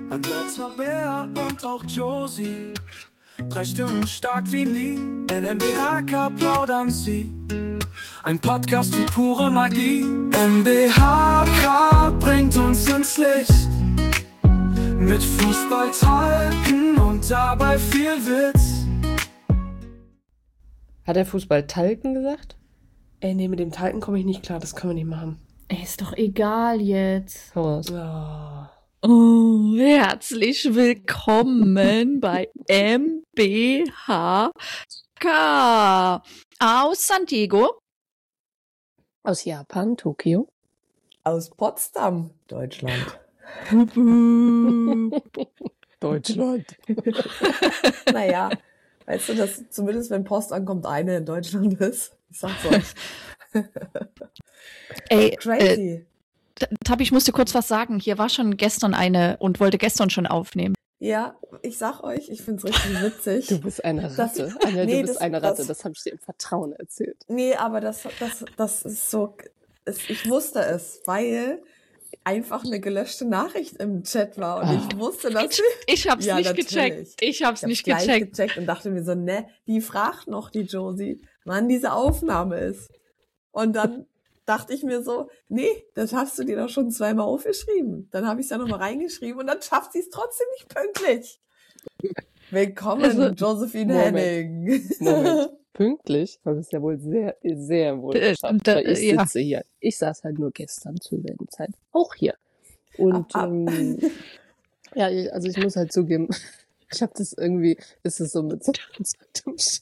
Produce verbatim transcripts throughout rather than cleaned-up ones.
Andrea, Bär und auch Josie. Drei Stimmen stark wie nie. N M B H K plaudern sie. Ein Podcast für pure Magie. N B H K bringt uns ins Licht. Mit Fußball talken und dabei viel Witz. Hat er Fußball talken gesagt? Ey, nee, mit dem Talken komme ich nicht klar, das können wir nicht machen. Ey, ist doch egal jetzt. Hau raus. Oh. Oh, herzlich willkommen bei M B H K aus San Diego. Aus Japan, Tokio. Aus Potsdam, Deutschland. Deutschland. Naja, weißt du, dass zumindest wenn Post ankommt, eine in Deutschland ist? Ich sag's euch. Ey, Crazy. äh, Tabi, ich musste kurz was sagen. Hier war schon gestern eine und wollte gestern schon aufnehmen. Ja, ich sag euch, ich find's richtig witzig. Du bist eine Ratte. Das, Anja, nee, du bist das, eine Ratte, das, das habe ich dir im Vertrauen erzählt. Nee, aber das, das, das ist so, es, ich wusste es, weil einfach eine gelöschte Nachricht im Chat war und Ah. ich wusste, dass Ich, ich hab's Ja, nicht natürlich. gecheckt. Ich hab's Ich nicht gleich gecheckt. gecheckt und dachte mir so, ne, die fragt noch die Josie, wann diese Aufnahme ist. Und dann dachte ich mir so, nee, das hast du dir doch schon zweimal aufgeschrieben. Dann habe ich es ja nochmal reingeschrieben und dann schafft sie es trotzdem nicht pünktlich. Willkommen, Also, Josephine Moment. Henning. Moment. Pünktlich? Das ist ja wohl sehr, sehr wohl Äh, geschafft. da- weil ich ja. sitze hier. Ich saß halt nur gestern zur selben Zeit auch hier. Und Ah, ah. ähm, ja, ich- also ich muss halt zugeben, ich habe das irgendwie, ist es so mit so einem Sch-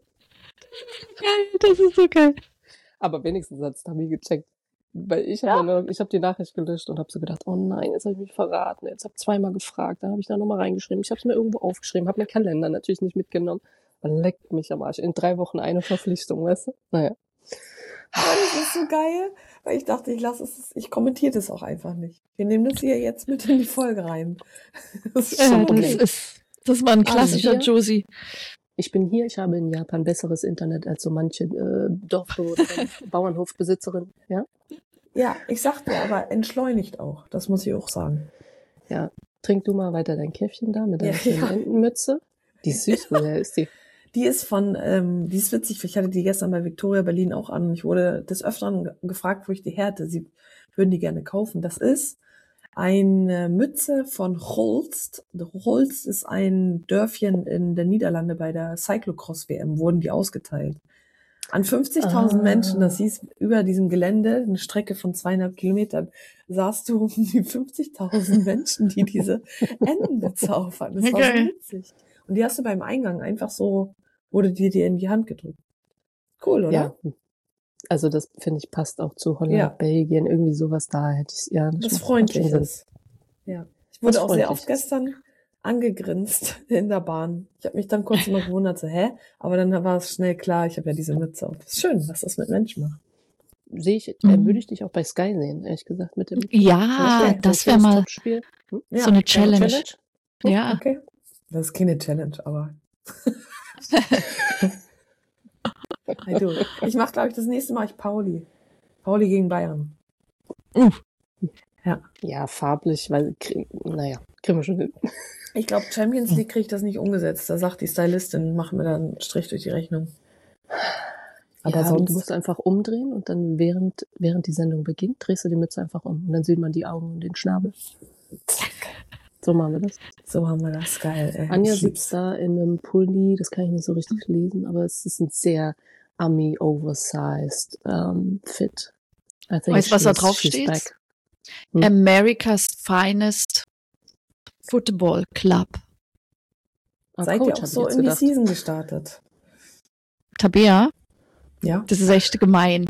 Geil, das ist so geil. Aber wenigstens hat es Tabi gecheckt. Weil ich habe ja. ich hab die Nachricht gelöscht und habe so gedacht, oh nein, jetzt habe ich mich verraten. Jetzt habe ich zweimal gefragt, dann habe ich da nochmal reingeschrieben. Ich habe es mir irgendwo aufgeschrieben, habe meinen Kalender natürlich nicht mitgenommen. Man leckt mich am Arsch. In drei Wochen eine Verpflichtung, weißt du? Naja. Aber das ist so geil, weil ich dachte, ich lasse es, ich kommentiere das auch einfach nicht. Wir nehmen das hier jetzt mit in die Folge rein. Das ist Äh, schon das okay. ist, das war ein Also klassischer hier- Josie. Ich bin hier, ich habe in Japan besseres Internet als so manche äh, Dorfbewohnerin, Bauernhofbesitzerin. Ja? Ja, ich sagte aber entschleunigt auch. Das muss ich auch sagen. Ja. Trink du mal weiter dein Käffchen da mit deiner Ja, schönen ja. Entenmütze. Die ist süß, woher ist die? Die ist von, ähm, die ist witzig, ich hatte die gestern bei Victoria Berlin auch an und ich wurde des Öfteren ge- gefragt, wo ich die her hatte. Sie würden die gerne kaufen. Das ist eine Mütze von Holst. Holst ist ein Dörfchen in der Niederlande bei der Cyclocross-W M, wurden die ausgeteilt. An fünfzigtausend Ah. Menschen, das hieß über diesem Gelände, eine Strecke von zweieinhalb Kilometern, sahst du um die fünfzigtausend Menschen, die diese Entenmütze aufhatten. Das war so Geil. witzig. Und die hast du beim Eingang einfach so, wurde dir dir in die Hand gedrückt. Cool, oder? Ja. Also das, finde ich, passt auch zu Holland, Ja. Belgien, irgendwie sowas da hätte ich, ja. Das macht freundlich Sinn. ist. Ja. Ich wurde Was auch sehr freundlich oft gestern angegrinst in der Bahn. Ich habe mich dann kurz immer gewundert, so, hä? Aber dann war es schnell klar, ich habe ja diese Mütze auf. Das ist schön, was das mit Menschen macht. Sehe ich, Mhm. äh, würde ich dich auch bei Sky sehen, ehrlich gesagt, mit dem Ja, so ein das wäre schönes mal Topspiel. Hm? Ja, so eine Challenge. Challenge? Ja. Okay. Das ist keine Challenge, aber. Hey, du. Ich mache, glaube ich, das nächste Mal ich Pauli. Pauli gegen Bayern. Ja, farblich, weil, krie- naja, kriegen wir schon hin. Ich glaube, Champions League kriegt das nicht umgesetzt. Da sagt die Stylistin, machen wir da einen Strich durch die Rechnung. Aber ja, sonst. du musst einfach umdrehen und dann während, während die Sendung beginnt, drehst du die Mütze einfach um und dann sieht man die Augen und den Schnabel. So machen wir das. So haben wir das. Geil, ey. Anja Ich lieb's. sitzt da in einem Pulli, das kann ich nicht so richtig lesen, aber es ist ein sehr Ami-oversized ähm, Fit. I think Weißt du, was da she's- drauf she's steht? back. Hm. America's Finest Football Club. Ah, Seid Coach, ihr hab auch ich so jetzt in die gedacht. Season gestartet? Tabea, Ja. das ist echt gemein.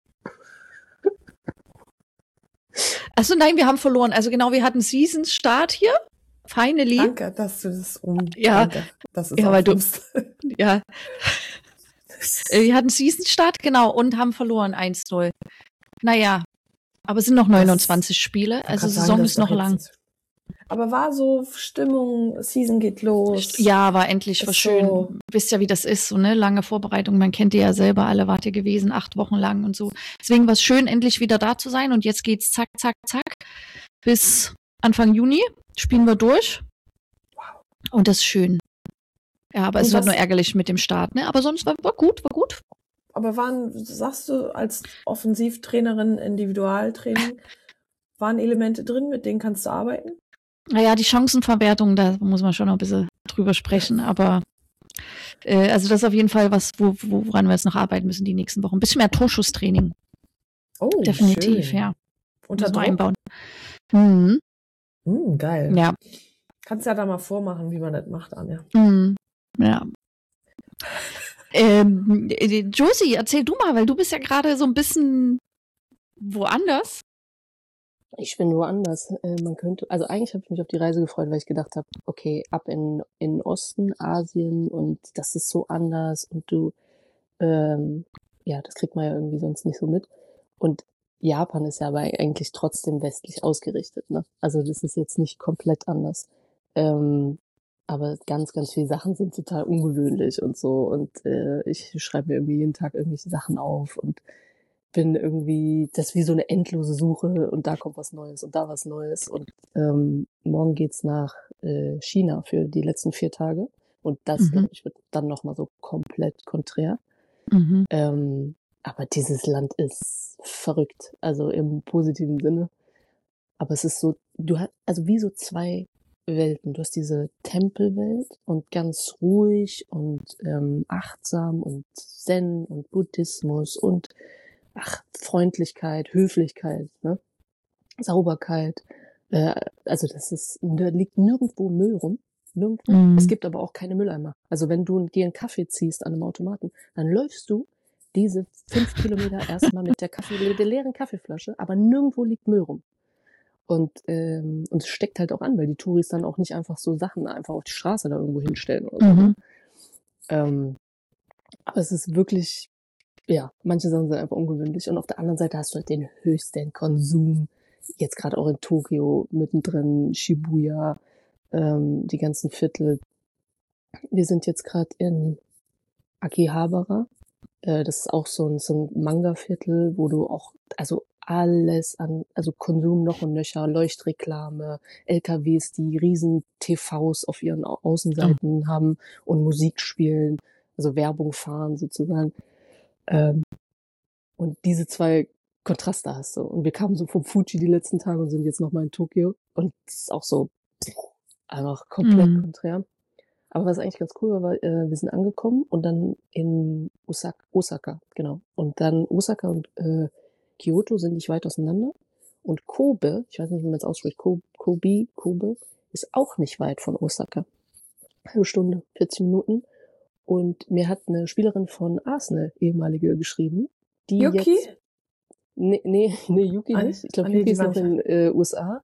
Achso, nein, wir haben verloren. Also genau, wir hatten Season-Start hier. Finally. Danke, dass du das um. Ja. Danke, dass es Ja, weil du- aufnimmst. Ja. Äh, Wir hatten Season-Start, genau, und haben verloren eins null. Naja, aber es sind noch neunundzwanzig Spiele, Ich also kann sagen, Saison das ist noch doch lang. jetzt- Aber war so Stimmung, Season geht los. Ja, war endlich Ist was schön. so- Wisst ja, wie das ist, so ne, lange Vorbereitung. Man kennt die ja selber, alle wart ihr gewesen, acht Wochen lang und so. Deswegen war es schön, endlich wieder da zu sein. Und jetzt geht's zack, zack, zack bis Anfang Juni spielen wir durch. Und das ist schön. Ja, aber Und es war was- nur ärgerlich mit dem Start, ne? Aber sonst war, war gut, war gut. Aber waren, sagst du, als Offensivtrainerin, Individualtraining, waren Elemente drin, mit denen kannst du arbeiten? Naja, die Chancenverwertung, da muss man schon noch ein bisschen drüber sprechen, aber äh, also das ist auf jeden Fall was, wo, wo- woran wir jetzt noch arbeiten müssen die nächsten Wochen. Ein bisschen mehr Torschusstraining, Oh, definitiv, schön. ja. Unter Müssen wir Druck? einbauen. Mhm. Hm, geil. Ja. Kannst ja da mal vormachen, wie man das macht, Anja. Mhm. Ja. ähm, äh, Josie, erzähl du mal, weil du bist ja gerade so ein bisschen woanders. Ich bin woanders. Äh, man könnte, also eigentlich habe ich mich auf die Reise gefreut, weil ich gedacht habe, okay, ab in in Osten, Asien und das ist so anders und du, ähm, ja, das kriegt man ja irgendwie sonst nicht so mit. Und Japan ist ja aber eigentlich trotzdem westlich ausgerichtet, ne? Also das ist jetzt nicht komplett anders. Ähm, aber ganz, ganz viele Sachen sind total ungewöhnlich und so. Und äh, ich schreibe mir irgendwie jeden Tag irgendwelche Sachen auf und bin irgendwie, das ist wie so eine endlose Suche und da kommt was Neues und da was Neues. Und ähm, morgen geht's nach äh, China für die letzten vier Tage. Und das, Mhm. glaube ich, wird dann nochmal so komplett konträr. Mhm. Ähm, aber dieses Land ist verrückt, also im positiven Sinne. Aber es ist so, du hast, also wie so zwei Welten. Du hast diese Tempelwelt und ganz ruhig und ähm, achtsam und Zen und Buddhismus und ach, Freundlichkeit, Höflichkeit, ne? Sauberkeit. Äh, also das ist, da liegt nirgendwo Müll rum. Nirgendwo. Mhm. Es gibt aber auch keine Mülleimer. Also wenn du dir einen Kaffee ziehst an einem Automaten, dann läufst du diese fünf Kilometer erstmal mit der Kaffee, mit der leeren Kaffeeflasche, aber nirgendwo liegt Müll rum. Und, ähm, und es steckt halt auch an, weil die Touris dann auch nicht einfach so Sachen einfach auf die Straße da irgendwo hinstellen oder so. Mhm. Ähm, aber es ist wirklich, ja, manche Sachen sind einfach ungewöhnlich. Und auf der anderen Seite hast du halt den höchsten Konsum. Jetzt gerade auch in Tokio, mittendrin, Shibuya, ähm, die ganzen Viertel. Wir sind jetzt gerade in Akihabara. Äh, das ist auch so ein, so ein Manga-Viertel, wo du auch, also alles an, also Konsum noch und nöcher, Leuchtreklame, L K Ws, die riesen T Vs auf ihren Au- Außenseiten haben und Musik spielen, also Werbung fahren sozusagen. Ähm, und diese zwei Kontraste hast du. Und wir kamen so vom Fuji die letzten Tage und sind jetzt nochmal in Tokio. Und es ist auch so einfach komplett Mhm. konträr. Aber was eigentlich ganz cool war, war, äh, wir sind angekommen und dann in Osaka, Osaka, genau. Und dann Osaka und äh, Kyoto sind nicht weit auseinander. Und Kobe, ich weiß nicht, wie man es ausspricht, Ko- Kobe, Kobe, ist auch nicht weit von Osaka. Halbe Stunde, vierzig Minuten. Und mir hat eine Spielerin von Arsenal, ehemalige, geschrieben, die Yuki? jetzt, nee, nee, nee Yuki Ah, nicht. Ich glaube, ah, nee, Yuki die ist war noch nicht in äh, U S A.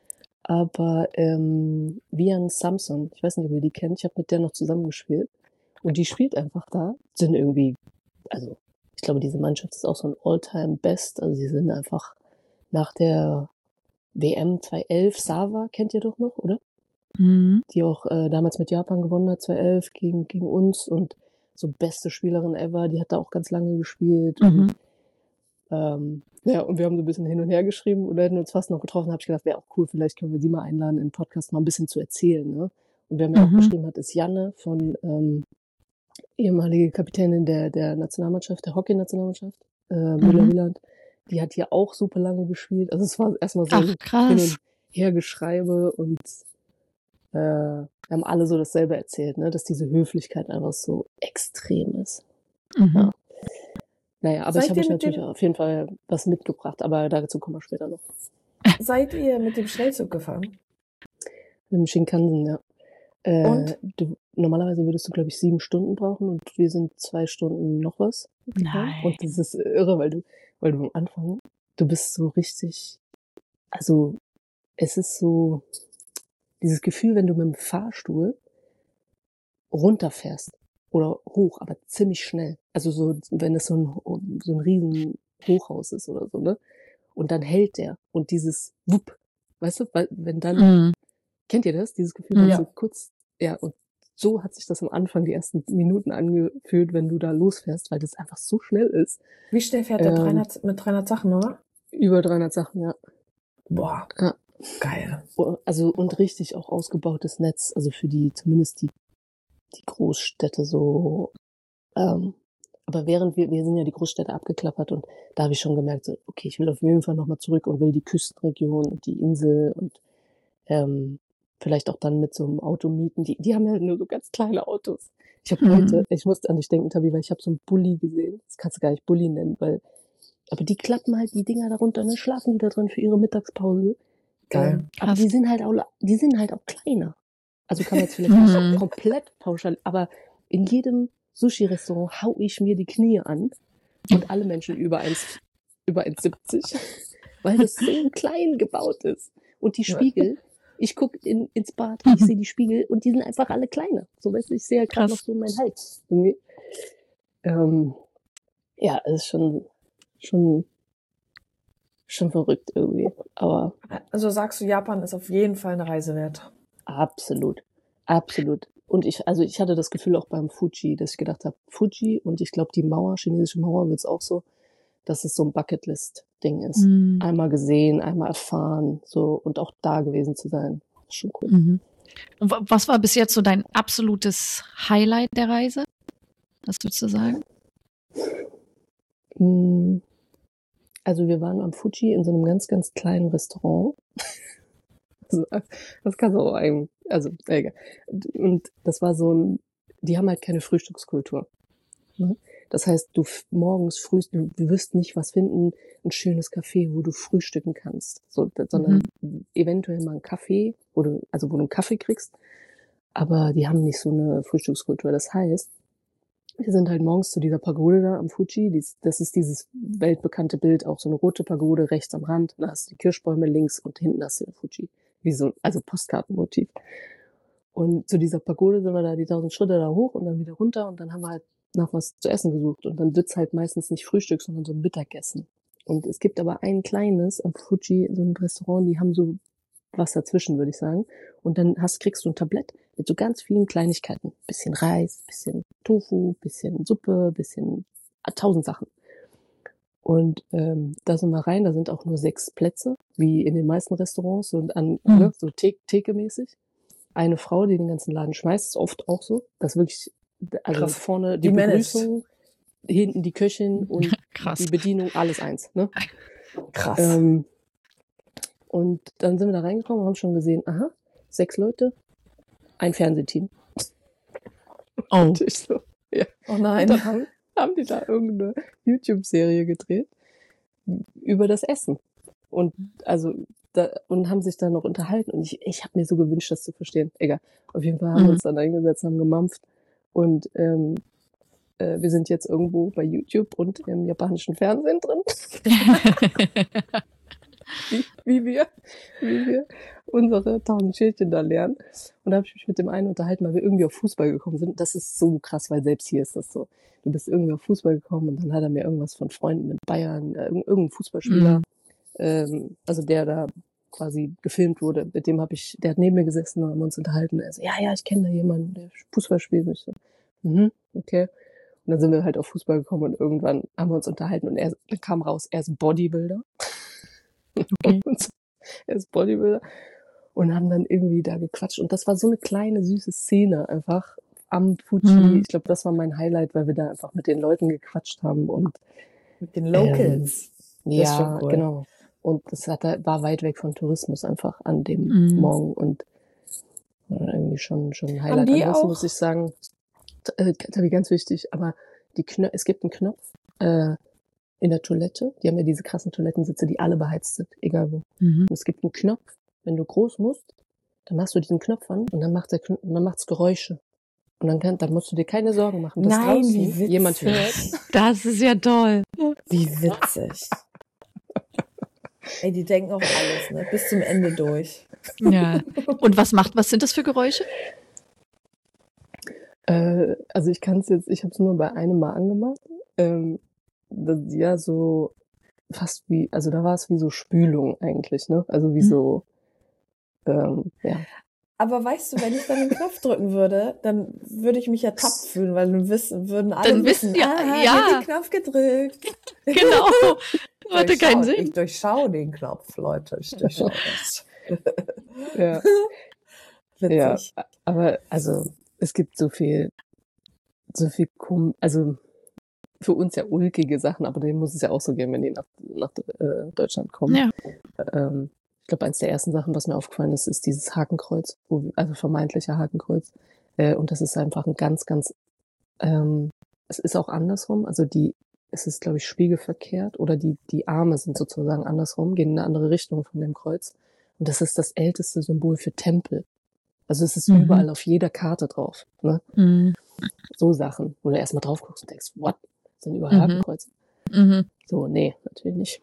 Aber ähm, Vian Samson, ich weiß nicht, ob ihr die kennt, ich habe mit der noch zusammengespielt. Und die spielt einfach da, sind irgendwie, also ich glaube, diese Mannschaft ist auch so ein All-Time-Best. Also sie sind einfach nach der W M zwanzig elf, Sava, kennt ihr doch noch, oder? Mhm. Die auch äh, damals mit Japan gewonnen hat, zwanzig elf gegen, gegen uns und so beste Spielerin ever, die hat da auch ganz lange gespielt. Mhm. Und, ähm, ja, und wir haben so ein bisschen hin und her geschrieben oder hätten uns fast noch getroffen, habe ich gedacht, wäre auch cool, vielleicht können wir sie mal einladen, in den Podcast mal ein bisschen zu erzählen. Ne? Und wer mir auch Mhm. geschrieben hat, ist Janne von ähm, ehemalige Kapitänin der, der Nationalmannschaft, der Hockey-Nationalmannschaft, äh, Müller-Wieland. Die hat hier auch super lange gespielt. Also es war erstmal so Ach, ein Hin- krass. und Hergeschreibe und äh, wir haben alle so dasselbe erzählt, ne, dass diese Höflichkeit einfach so extrem ist. Mhm. Ja. Naja, aber Seid ich habe ihr euch mit natürlich dem- auf jeden Fall was mitgebracht, aber dazu kommen wir später noch. Seid ihr mit dem Schnellzug gefahren? Mit dem Shinkansen, ja. Äh, Und? Du, normalerweise würdest du, glaube ich, sieben Stunden brauchen und wir sind zwei Stunden noch was. gefahren. Nein. Und das ist irre, weil du, weil du am Anfang, du bist so richtig, also es ist so dieses Gefühl, wenn du mit dem Fahrstuhl runterfährst oder hoch, aber ziemlich schnell. Also so, wenn es so ein, so ein riesen Hochhaus ist oder so, ne? Und dann hält der und dieses Wupp, weißt du, weil, wenn dann, Mhm. kennt ihr das? Dieses Gefühl, wenn Ja. so kurz, ja, und so hat sich das am Anfang die ersten Minuten angefühlt, wenn du da losfährst, weil das einfach so schnell ist. Wie schnell fährt der Ähm, dreihundert mit dreihundert Sachen, oder? Über dreihundert Sachen, ja. Boah. Ja. Geil. Also, und richtig auch ausgebautes Netz, also für die, zumindest die, die Großstädte so, ähm, aber während wir, wir sind ja die Großstädte abgeklappert und da habe ich schon gemerkt, so, okay, ich will auf jeden Fall nochmal zurück und will die Küstenregion und die Insel und ähm, vielleicht auch dann mit so einem Auto mieten. Die, die haben ja nur so ganz kleine Autos. Ich habe Mhm. heute, ich musste an dich denken, Tabi, weil ich habe so einen Bulli gesehen. Das kannst du gar nicht Bulli nennen, weil, aber die klappen halt die Dinger darunter und dann schlafen die da drin für ihre Mittagspause. Geil. Ähm, aber Krass. die sind halt auch, die sind halt auch kleiner. Also kann man jetzt vielleicht nicht Mhm. komplett pauschal, aber in jedem Sushi-Restaurant hau ich mir die Knie an und alle Menschen über eins, über eins siebzig, weil das so klein gebaut ist. Und die Spiegel, ich guck in, ins Bad, ich sehe die Spiegel und die sind einfach alle kleiner. So, weißt du, ich sehe ja gerade noch Krass. so meinen Hals. Irgendwie. Ähm, ja, es ist schon, schon, schon verrückt irgendwie. Aber Also sagst du, Japan ist auf jeden Fall eine Reise wert. absolut, absolut. Und ich, also ich hatte das Gefühl auch beim Fuji, dass ich gedacht habe, Fuji und ich glaube die Mauer, chinesische Mauer wird's auch so, dass es so ein Bucketlist-Ding ist. Mhm. Einmal gesehen, einmal erfahren, so und auch da gewesen zu sein. Das ist schon cool. Mhm. Und wa- was war bis jetzt so dein absolutes Highlight der Reise? Was würdest du sagen? Mm, Also wir waren am Fuji in so einem ganz, ganz kleinen Restaurant. Also, das kann so ein, also egal. Und das war so ein, die haben halt keine Frühstückskultur. Ne? Das heißt, du f- morgens frühst, du, du wirst nicht was finden, ein schönes Café, wo du frühstücken kannst, so, d- sondern eventuell mal einen Kaffee, wo du, also wo du einen Kaffee kriegst, aber die haben nicht so eine Frühstückskultur. Das heißt, wir sind halt morgens zu dieser Pagode da am Fuji, dies, das ist dieses weltbekannte Bild, auch so eine rote Pagode rechts am Rand, da hast du die Kirschbäume links und hinten hast du den Fuji, wie so, also Postkartenmotiv. Und zu dieser Pagode sind wir da die tausend Schritte da hoch und dann wieder runter und dann haben wir halt nach was zu essen gesucht und dann wird's halt meistens nicht Frühstück, sondern so ein Mittagessen. Und es gibt aber ein kleines am Fuji, so ein Restaurant, die haben so was dazwischen, würde ich sagen. Und dann hast, kriegst du ein Tablett mit so ganz vielen Kleinigkeiten. Bisschen Reis, bisschen Tofu, bisschen Suppe, bisschen ah, tausend Sachen. Und ähm, da sind wir rein, da sind auch nur sechs Plätze, wie in den meisten Restaurants, und an, Mhm. ne, so The- Theke-mäßig. Eine Frau, die den ganzen Laden schmeißt, ist oft auch so. Das wirklich, also Krass. vorne die, Die managt. Begrüßung, hinten die Köchin und Krass. die Bedienung, alles eins. Ne? Krass. Ähm, und dann sind wir da reingekommen und haben schon gesehen, aha, sechs Leute, ein Fernsehteam. Oh. Und ich so, ja. oh Und nein. dann haben, haben die da irgendeine YouTube-Serie gedreht über das Essen. Und also da, und haben sich dann noch unterhalten. Und ich, ich habe mir so gewünscht, das zu verstehen. Egal. Auf jeden Fall haben Mhm. wir uns dann eingesetzt, haben gemampft. Und ähm, äh, wir sind jetzt irgendwo bei YouTube und im japanischen Fernsehen drin. wie, wie wir, wie wir unsere tausend Schildchen da lernen. Und da habe ich mich mit dem einen unterhalten, weil wir irgendwie auf Fußball gekommen sind. Das ist so krass, weil selbst hier ist das so. Du bist irgendwie auf Fußball gekommen und dann hat er mir irgendwas von Freunden in Bayern, äh, irg- irgendein Fußballspieler, Mhm. ähm, also der da quasi gefilmt wurde, mit dem habe ich, der hat neben mir gesessen und haben uns unterhalten. Er so, ja, ja, ich kenne da jemanden, der Fußball spielt. Und ich so, mhm, okay. Und dann sind wir halt auf Fußball gekommen und irgendwann haben wir uns unterhalten und er dann kam raus, er ist Bodybuilder. Okay. Und er ist Bodybuilder. Und haben dann irgendwie da gequatscht. Und das war so eine kleine, süße Szene einfach am Fuji. Mhm. Ich glaube, das war mein Highlight, weil wir da einfach mit den Leuten gequatscht haben. Und Mit den Locals. Das ist ja, schon cool. genau. Und das hat, war weit weg von Tourismus einfach an dem Mhm. Morgen. Und war irgendwie schon, schon ein Highlight. die Ansonsten auch- muss ich sagen, äh, Tabi, ganz wichtig, aber die Knö es gibt einen Knopf äh, in der Toilette. Die haben ja diese krassen Toilettensitze, die alle beheizt sind, egal wo. Mhm. Und es gibt einen Knopf, wenn du groß musst, dann machst du diesen Knopf an und dann macht der Kn- dann macht's Geräusche. Und dann kann, dann musst du dir keine Sorgen machen, dass Nein, draußen wie witzig. jemand hört. Das ist ja toll. Wie witzig. Ey, die denken auch alles, ne? Bis zum Ende durch. Ja. Und was macht, was sind das für Geräusche? Äh, also ich kann es jetzt, ich habe es nur bei einem Mal angemacht. Ähm, das, ja, so fast wie, also da war es wie so Spülung eigentlich, ne? Also wie Mhm. so, ähm, ja. Aber weißt du, wenn ich dann den Knopf drücken würde, dann würde ich mich ertappt fühlen, weil dann wissen, würden alle Dann wissen ja- ah, ja. hat den Knopf gedrückt. Genau. Hatte Durchschau- keinen Sinn. Ich durchschaue den Knopf, Leute. Ich durchschaue das. Ja. Ja, aber also es gibt so viel, so viel, kom- also für uns ja ulkige Sachen, aber denen muss es ja auch so gehen, wenn die nach, nach äh, Deutschland kommen. Ja. Ähm, ich glaube, eins der ersten Sachen, was mir aufgefallen ist, ist dieses Hakenkreuz, wo, wir- also vermeintlicher Hakenkreuz. Äh, und das ist einfach ein ganz, ganz, ähm, es ist auch andersrum, also die, es ist, glaube ich, spiegelverkehrt oder die, die Arme sind sozusagen andersrum, gehen in eine andere Richtung von dem Kreuz. Und das ist das älteste Symbol für Tempel. Also es ist Mhm. überall auf jeder Karte drauf. Ne? Mhm. So Sachen, wo du erstmal drauf guckst und denkst, what? Das sind überall Mhm. Hakenkreuze. Mhm. So, nee, natürlich nicht.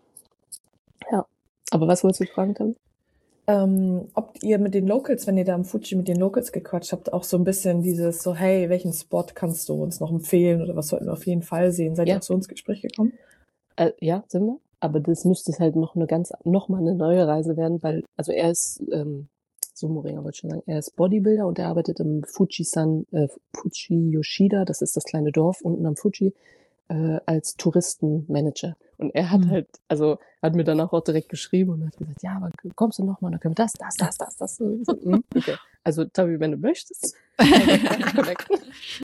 Ja. Aber was wolltest du fragen, Tam? Ähm, ob ihr mit den Locals, wenn ihr da am Fuji mit den Locals gequatscht habt, auch so ein bisschen dieses so, hey, welchen Spot kannst du uns noch empfehlen oder was sollten wir auf jeden Fall sehen? Seid Ja. ihr auch so ins Gespräch gekommen? Äh, ja, sind wir. Aber das müsste halt noch eine ganz, noch mal eine neue Reise werden, weil, also er ist, ähm, Sumo-Ringer wollte ich schon sagen, er ist Bodybuilder und er arbeitet im Fujisan, äh, Fuji Yoshida, das ist das kleine Dorf unten am Fuji, äh, als Touristenmanager. Und er hat Mhm. halt, also hat mir danach auch direkt geschrieben und hat gesagt, ja, aber kommst du noch mal, dann können wir das, das, das, das, das. So, hm, okay. Also Tabi, wenn du möchtest, connecten.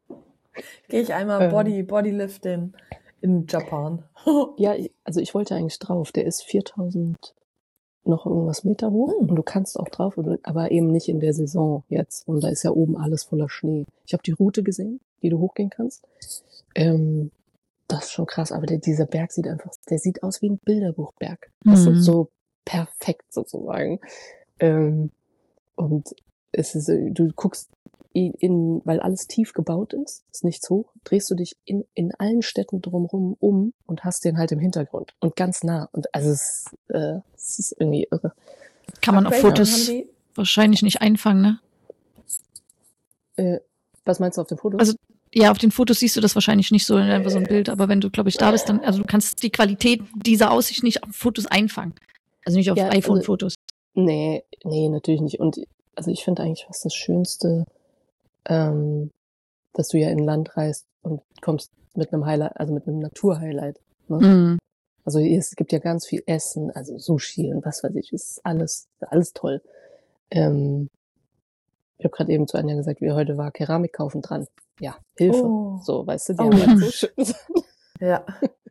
Gehe ich einmal Ähm. Body, Bodylift in, in Japan. Ja, ich- also ich wollte eigentlich drauf. Der ist viertausend noch irgendwas Meter hoch Hm. und du kannst auch drauf, und- aber eben nicht in der Saison jetzt. Und da ist ja oben alles voller Schnee. Ich habe die Route gesehen, die du hochgehen kannst. Ähm, das ist schon krass, aber der, dieser Berg sieht einfach, der sieht aus wie ein Bilderbuchberg. Das Mhm. ist so perfekt sozusagen. Ähm, und es ist, äh, du guckst in, in, weil alles tief gebaut ist, ist nichts hoch, drehst du dich in, in allen Städten drumherum um und hast den halt im Hintergrund und ganz nah. Und also es, äh, es ist irgendwie irre. Kann man auf Upgrade, Fotos haben die, wahrscheinlich nicht einfangen, ne? Äh, was meinst du auf dem Foto? Also, Ja, auf den Fotos siehst du das wahrscheinlich nicht so, einfach so ein Bild, aber wenn du, glaube ich, da bist, dann, also du kannst die Qualität dieser Aussicht nicht auf Fotos einfangen. Also nicht auf Ja, also- iPhone-Fotos. Nee, nee, natürlich nicht. Und also ich finde eigentlich fast das Schönste, ähm, dass du ja in ein Land reist und kommst mit einem Highlight, also mit einem Naturhighlight. Ne? Mhm. Also hier, es gibt ja ganz viel Essen, also Sushi und was weiß ich, ist alles, alles toll. Ähm, ich habe gerade eben zu Anja gesagt, wie heute war Keramik kaufen dran. Ja, Hilfe. Oh. So, weißt du, die Oh. haben halt so schön. Ja.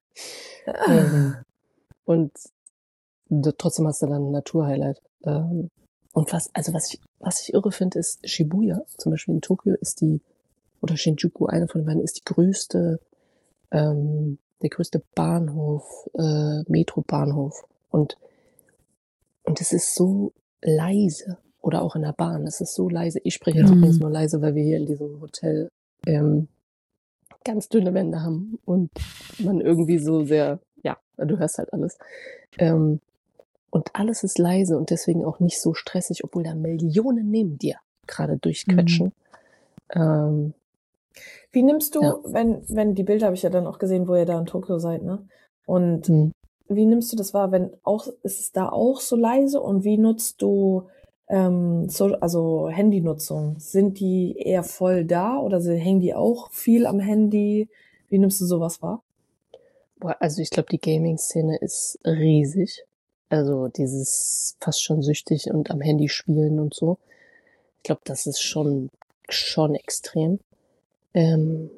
ähm, und d- trotzdem hast du dann ein Naturhighlight. Ähm, und was, also was ich, was ich irre finde, ist Shibuya, zum Beispiel in Tokio ist die, oder Shinjuku, eine von den beiden, ist die größte, ähm, der größte Bahnhof, äh, Metrobahnhof. Und, und es ist so leise. Oder auch in der Bahn, es ist so leise. Ich spreche jetzt Mhm. übrigens nur leise, weil wir hier in diesem Hotel, ähm, ganz dünne Wände haben und man irgendwie so sehr, ja, du hörst halt alles. Ähm, und alles ist leise und deswegen auch nicht so stressig, obwohl da Millionen neben dir gerade durchquetschen. Ähm, Wie nimmst du, Ja. wenn, wenn die Bilder habe ich ja dann auch gesehen, wo ihr da in Tokio seid, ne? Und hm. wie nimmst du das wahr, wenn auch, ist es da auch so leise und wie nutzt du, ähm, so, also Handynutzung? Sind die eher voll da oder sie- hängen die auch viel am Handy? Wie nimmst du sowas wahr? Boah, also ich glaube, die Gaming-Szene ist riesig. Also dieses fast schon süchtig und am Handy spielen und so. Ich glaube, das ist schon, schon extrem. Ähm,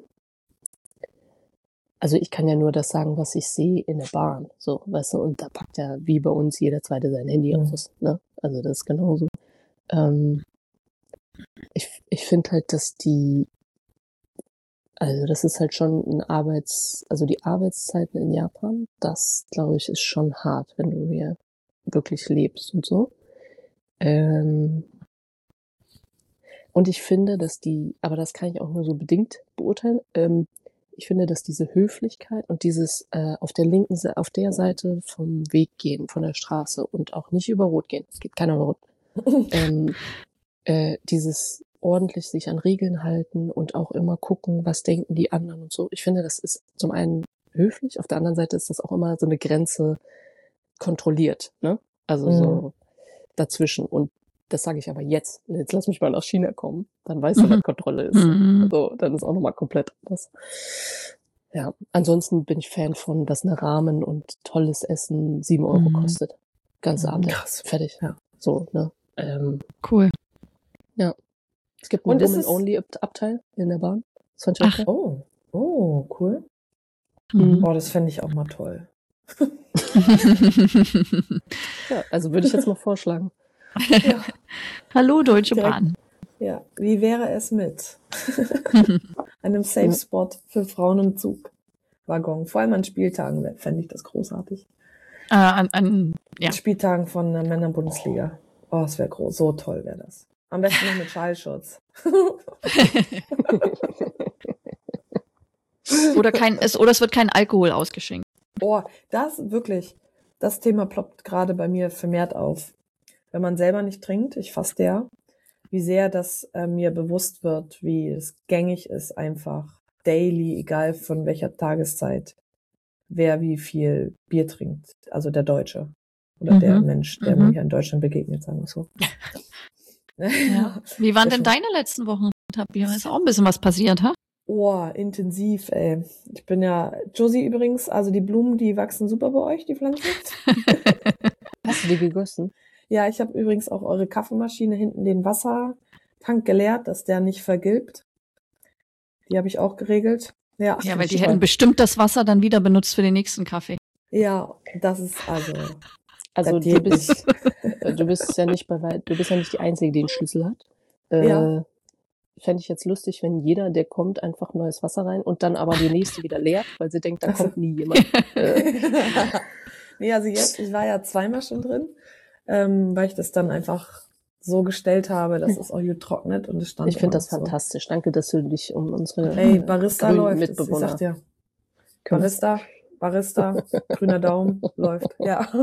also ich kann ja nur das sagen, was ich sehe in der Bahn. So, weißt du, und da packt ja wie bei uns jeder Zweite sein Handy Mhm. aus. Ne? Also das ist genauso. Ähm, ich ich finde halt, dass die, also das ist halt schon ein Arbeits, also die Arbeitszeiten in Japan, das glaube ich ist schon hart, wenn du hier wirklich lebst und so. Ähm, und ich finde, dass die, aber das kann ich auch nur so bedingt beurteilen, ähm, ich finde, dass diese Höflichkeit und dieses äh, auf der linken Seite, auf der Seite vom Weg gehen, von der Straße und auch nicht über Rot gehen, es geht keiner über Rot, ähm, äh, dieses ordentlich sich an Regeln halten und auch immer gucken, was denken die anderen und so. Ich finde, das ist zum einen höflich, auf der anderen Seite ist das auch immer so eine Grenze kontrolliert, ne? Also Mhm. so dazwischen. Und das sage ich aber jetzt. Jetzt lass mich mal nach China kommen, dann weißt du, Mhm. was Kontrolle ist. Mhm. So, dann ist auch nochmal komplett anders. Ja, ansonsten bin ich Fan von, dass eine Ramen und tolles Essen sieben Euro Mhm. kostet. Ganz Mhm. Abend. Krass. Fertig. Ja. So, ne? Ähm, Cool. es gibt einen Und ist es- Women-Only-Abteil in der Bahn. Das fand ich auch Ach. geil. Oh, oh, cool. Mhm. Oh, das fände ich auch mal toll. Ja, also würde ich jetzt mal vorschlagen. Ja, Hallo, Deutsche Direkt. Bahn. ja. Wie wäre es mit einem Safe Spot für Frauen im Zugwaggon? Vor allem an Spieltagen fände ich das großartig. äh, an, an, ja. An Spieltagen von der Männer-Bundesliga. Oh, es wäre groß. So toll wäre das. Am besten noch mit Schallschutz. Oder kein, es, oder es wird kein Alkohol ausgeschenkt. Oh, das wirklich. Das Thema ploppt gerade bei mir vermehrt auf. Wenn man selber nicht trinkt, ich faste ja, wie sehr das äh, mir bewusst wird, wie es gängig ist, einfach daily, egal von welcher Tageszeit, wer wie viel Bier trinkt. Also der Deutsche. Oder Mhm. der Mensch, der Mhm. mir hier in Deutschland begegnet, sagen wir so. Ja. Wie waren Sehr denn schön. deine letzten Wochen? Da ist auch ein bisschen was passiert, ha? Oh, intensiv, ey. Ich bin ja, Josie übrigens, also die Blumen, die wachsen super bei euch, die Pflanzen. Hast du die gegossen? Ja, ich habe übrigens auch eure Kaffeemaschine hinten den Wassertank geleert, dass der nicht vergilbt. Die habe ich auch geregelt. Ja, Ja, weil die toll. hätten bestimmt das Wasser dann wieder benutzt für den nächsten Kaffee. Ja, das ist also. Also das du geht bist, nicht. äh, du bist ja nicht bei weit, du bist ja nicht die Einzige, die einen Schlüssel hat. Äh, Ja. Fände ich jetzt lustig, wenn jeder, der kommt, einfach neues Wasser rein und dann aber die nächste wieder leert, weil sie denkt, da Ach so. kommt nie jemand. Äh, Nee, also jetzt, ich war ja zweimal schon drin, ähm, weil ich das dann einfach so gestellt habe, dass es auch gut trocknet und es stand. ich finde immer das so. fantastisch. Danke, dass du dich um unsere Ey, äh, Barista grünen läuft. Ich Mitbewohner sag dir. kümmerst. Barista, Barista, grüner Daumen, läuft. Ja.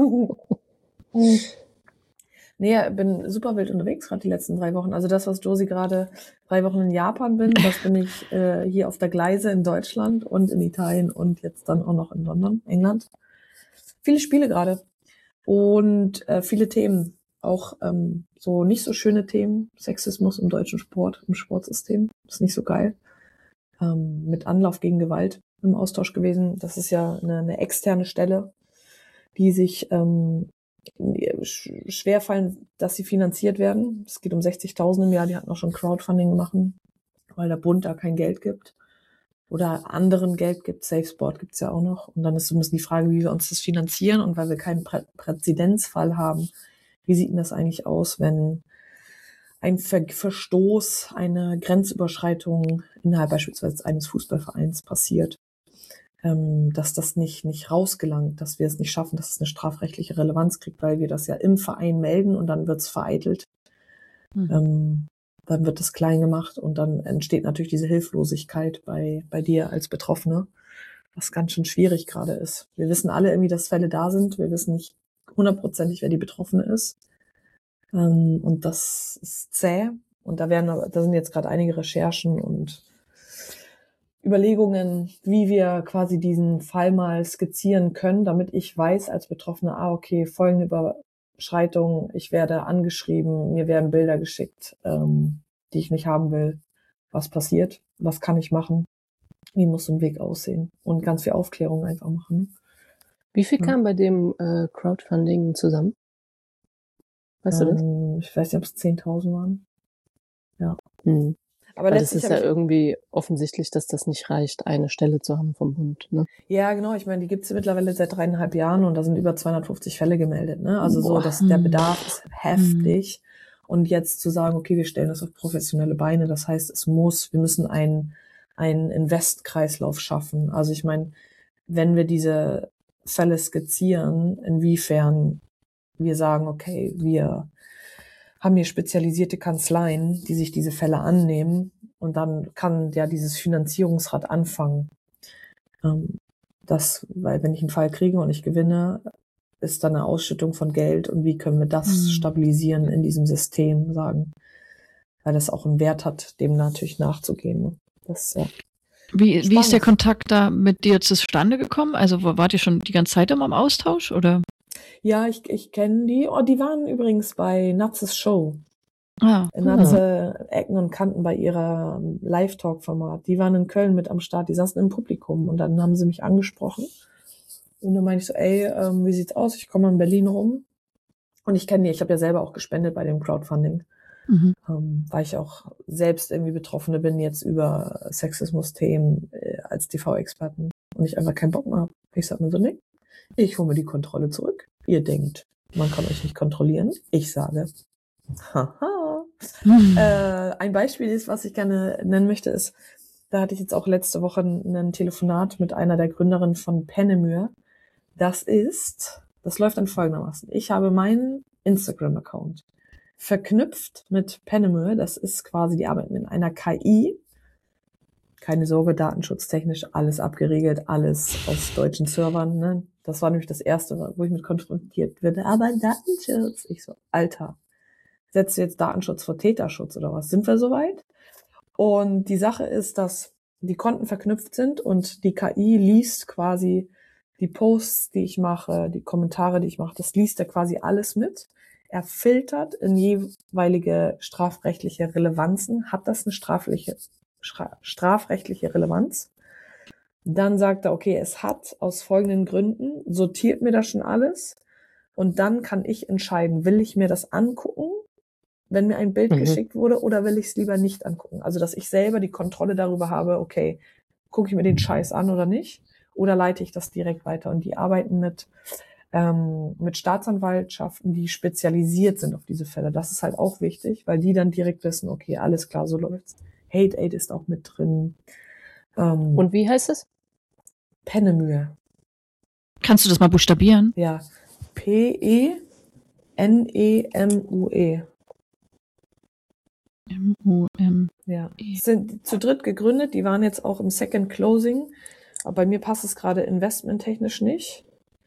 Nee, bin super wild unterwegs, gerade die letzten drei Wochen. Also das, was Josie gerade drei Wochen in Japan bin, das bin ich äh, hier auf der Gleise in Deutschland und in Italien und jetzt dann auch noch in London, England. Viele Spiele gerade und äh, viele Themen. Auch ähm, so nicht so schöne Themen. Sexismus im deutschen Sport, im Sportsystem. Ist nicht so geil. Ähm, mit Anlauf gegen Gewalt im Austausch gewesen. Das ist ja eine, eine externe Stelle, die sich ähm, sch- schwerfallen, dass sie finanziert werden. Es geht um sechzigtausend im Jahr. Die hatten auch schon Crowdfunding gemacht, weil der Bund da kein Geld gibt. Oder anderen Geld gibt. Safe Sport gibt's ja auch noch. Und dann ist so ein bisschen die Frage, wie wir uns das finanzieren. Und weil wir keinen Prä- Präzedenzfall haben, wie sieht denn das eigentlich aus, wenn ein Ver Verstoß, eine Grenzüberschreitung innerhalb beispielsweise eines Fußballvereins passiert, ähm, dass das nicht nicht rausgelangt, dass wir es nicht schaffen, dass es eine strafrechtliche Relevanz kriegt, weil wir das ja im Verein melden und dann wird's vereitelt. Mhm. Ähm, dann wird es klein gemacht und dann entsteht natürlich diese Hilflosigkeit bei bei dir als Betroffene, was ganz schön schwierig gerade ist. Wir wissen alle irgendwie, dass Fälle da sind. Wir wissen nicht hundertprozentig, wer die Betroffene ist. Ähm, und das ist zäh. Und da werden, aber- da sind jetzt gerade einige Recherchen und Überlegungen, wie wir quasi diesen Fall mal skizzieren können, damit ich weiß als Betroffene, ah, okay, folgende Überschreitung, ich werde angeschrieben, mir werden Bilder geschickt, ähm, die ich nicht haben will. Was passiert? Was kann ich machen? Wie muss so ein Weg aussehen? Und ganz viel Aufklärung einfach machen. Wie viel Ja. kam bei dem äh, Crowdfunding zusammen? Weißt du das? Ähm, ich weiß nicht, ob es zehntausend waren. Hm. Aber Weil das letztlich ist habe ja ich, irgendwie offensichtlich, dass das nicht reicht, eine Stelle zu haben vom Bund. Ne? ja, genau, ich meine, die gibt's mittlerweile seit dreieinhalb Jahren und da sind über zweihundertfünfzig Fälle gemeldet, ne? Also so, Boah. dass der Hm. Bedarf ist heftig. Und jetzt zu sagen, okay, wir stellen das auf professionelle Beine, das heißt, es muss, wir müssen einen, einen Invest-Kreislauf schaffen. Also ich meine, wenn wir diese Fälle skizzieren, inwiefern wir sagen, okay, wir haben hier spezialisierte Kanzleien, die sich diese Fälle annehmen und dann kann ja dieses Finanzierungsrad anfangen. Ähm, das, weil wenn ich einen Fall kriege und ich gewinne, ist dann eine Ausschüttung von Geld und wie können wir das Hm. stabilisieren in diesem System, sagen, weil das auch einen Wert hat, dem natürlich nachzugehen. Ne? Das ja. Wie, wie ist der Spannend. Kontakt da mit dir zustande gekommen? Also wo- wart ihr schon die ganze Zeit immer im Austausch oder? Ja, ich, ich kenne die. Oh, die waren übrigens bei Natzes Show. Ah, Natze Ecken und Kanten bei ihrer Live-Talk-Format. Die waren in Köln mit am Start, die saßen im Publikum und dann haben sie mich angesprochen. Und dann meinte ich so, ey, ähm, wie sieht's aus? Ich komme in Berlin rum. Und ich kenne die, ich habe ja selber auch gespendet bei dem Crowdfunding, Mhm. ähm, weil ich auch selbst irgendwie Betroffene bin jetzt über Sexismus-Themen äh, als T V-Experten und ich einfach keinen Bock mehr habe. Ich sag mir so, nee, ich hole mir die Kontrolle zurück. Ihr denkt, man kann euch nicht kontrollieren. Ich sage, haha. Mhm. Äh, ein Beispiel ist, was ich gerne nennen möchte, ist, da hatte ich jetzt auch letzte Woche ein, ein Telefonat mit einer der Gründerinnen von Penemür. Das ist, das läuft dann folgendermaßen. Ich habe meinen Instagram-Account verknüpft mit Penemür. Das ist quasi die Arbeit mit einer K I. Keine Sorge, datenschutztechnisch alles abgeriegelt, alles aus deutschen Servern. Ne? Das war nämlich das Erste, wo ich mit konfrontiert werde. Aber Datenschutz. Ich so, Alter, setzt du jetzt Datenschutz vor Täterschutz oder was? Sind wir soweit? Und die Sache ist, dass die Konten verknüpft sind und die K I liest quasi die Posts, die ich mache, die Kommentare, die ich mache, das liest er quasi alles mit. Er filtert in jeweilige strafrechtliche Relevanzen. Hat das eine strafliche, strafrechtliche Relevanz? Dann sagt er, okay, es hat aus folgenden Gründen, sortiert mir das schon alles und dann kann ich entscheiden, will ich mir das angucken, wenn mir ein Bild Mhm. geschickt wurde, oder will ich es lieber nicht angucken? Also, dass ich selber die Kontrolle darüber habe, okay, gucke ich mir den Scheiß an oder nicht? Oder leite ich das direkt weiter? Und die arbeiten mit, ähm, mit Staatsanwaltschaften, die spezialisiert sind auf diese Fälle. Das ist halt auch wichtig, weil die dann direkt wissen, okay, alles klar, so läuft's. Hate Aid ist auch mit drin. Ähm, Und wie heißt es? Penemür. Kannst du das mal buchstabieren? Ja. P E N E M U E. M U M. Ja, sind zu dritt gegründet, die waren jetzt auch im Second Closing, aber bei mir passt es gerade investmenttechnisch nicht,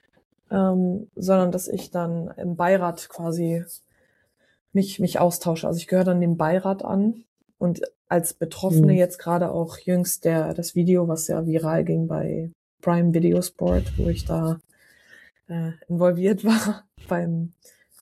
ähm, sondern dass ich dann im Beirat quasi mich mich austausche. Also ich gehöre dann dem Beirat an und als Betroffene Mhm. jetzt gerade auch jüngst der das Video, was ja viral ging bei Prime Video Sport, wo ich da äh, involviert war beim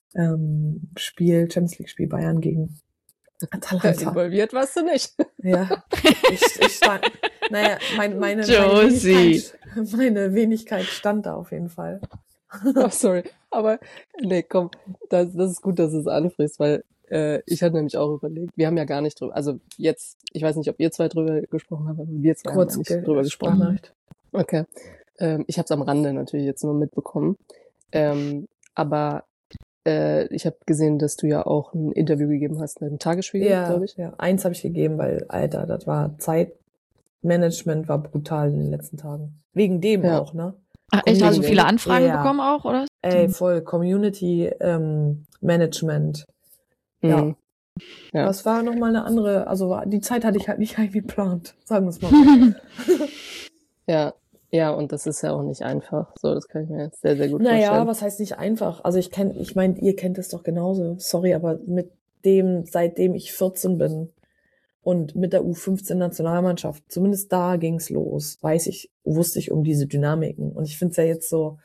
ähm, Spiel, Champions League Spiel Bayern gegen Atalanta. Involviert warst du nicht. Ja, ich, ich stand, naja, mein, meine, meine, Josie. Wenigkeit, meine Wenigkeit stand da auf jeden Fall. Oh, sorry. Aber nee, komm, das, das ist gut, dass du es ansprichst, weil äh, ich hatte nämlich auch überlegt, wir haben ja gar nicht drüber, also jetzt, ich weiß nicht, ob ihr zwei drüber gesprochen habt, aber wir zwei Kurz haben ja nicht ge- drüber gesprochen. Sprachnachricht. Okay. Ähm, ich habe es am Rande natürlich jetzt nur mitbekommen. Ähm, aber äh, ich habe gesehen, dass du ja auch ein Interview gegeben hast mit dem Tagesspiegel, Ja, glaube ich. ja, eins habe ich gegeben, weil, Alter, das war Zeitmanagement war brutal in den letzten Tagen. Wegen dem Ja. auch, ne? Ach, echt, also Community. viele Anfragen Ja. bekommen auch, oder? Ey, voll, Community ähm, Management. Ja. Mhm. Ja. Das war nochmal eine andere, also die Zeit hatte ich halt nicht eingeplant, sagen wir es mal so. Ja, ja, und das ist ja auch nicht einfach. So, das kann ich mir jetzt sehr, sehr gut Naja, vorstellen. was heißt nicht einfach? Also ich kenn, ich meine, ihr kennt es doch genauso. Sorry, aber mit dem, seitdem ich vierzehn bin und mit der U fünfzehn Nationalmannschaft, zumindest da ging's los, weiß ich, wusste ich um diese Dynamiken. Und ich finde es ja jetzt so,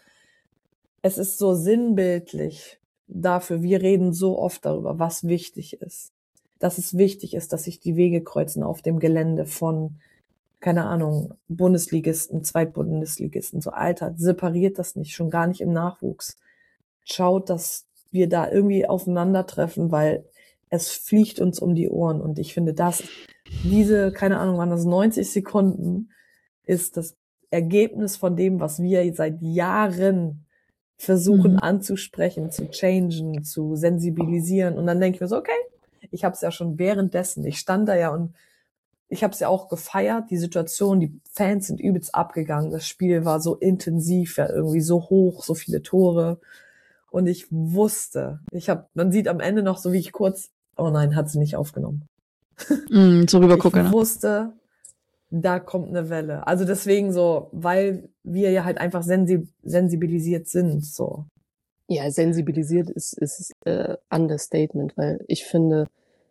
es ist so sinnbildlich dafür, wir reden so oft darüber, was wichtig ist. Dass es wichtig ist, dass sich die Wege kreuzen auf dem Gelände von, keine Ahnung, Bundesligisten, Zweitbundesligisten, so Alter, separiert das nicht, schon gar nicht im Nachwuchs. Schaut, dass wir da irgendwie aufeinandertreffen, weil es fliegt uns um die Ohren und ich finde, das, diese, keine Ahnung, waren das neunzig Sekunden, ist das Ergebnis von dem, was wir seit Jahren versuchen Mhm. anzusprechen, zu changen, zu sensibilisieren und dann denke ich mir so, okay, ich habe es ja schon währenddessen, ich stand da ja und ich habe es ja auch gefeiert, die Situation, die Fans sind übelst abgegangen, das Spiel war so intensiv, ja irgendwie so hoch, so viele Tore und ich wusste, ich habe, man sieht am Ende noch so, wie ich kurz, oh nein, hat sie nicht aufgenommen. Mm, so rübergucken, Ich ne? wusste, da kommt eine Welle. Also deswegen so, weil wir ja halt einfach sensi- sensibilisiert sind, so. Ja, sensibilisiert ist, ist äh, Understatement, weil ich finde,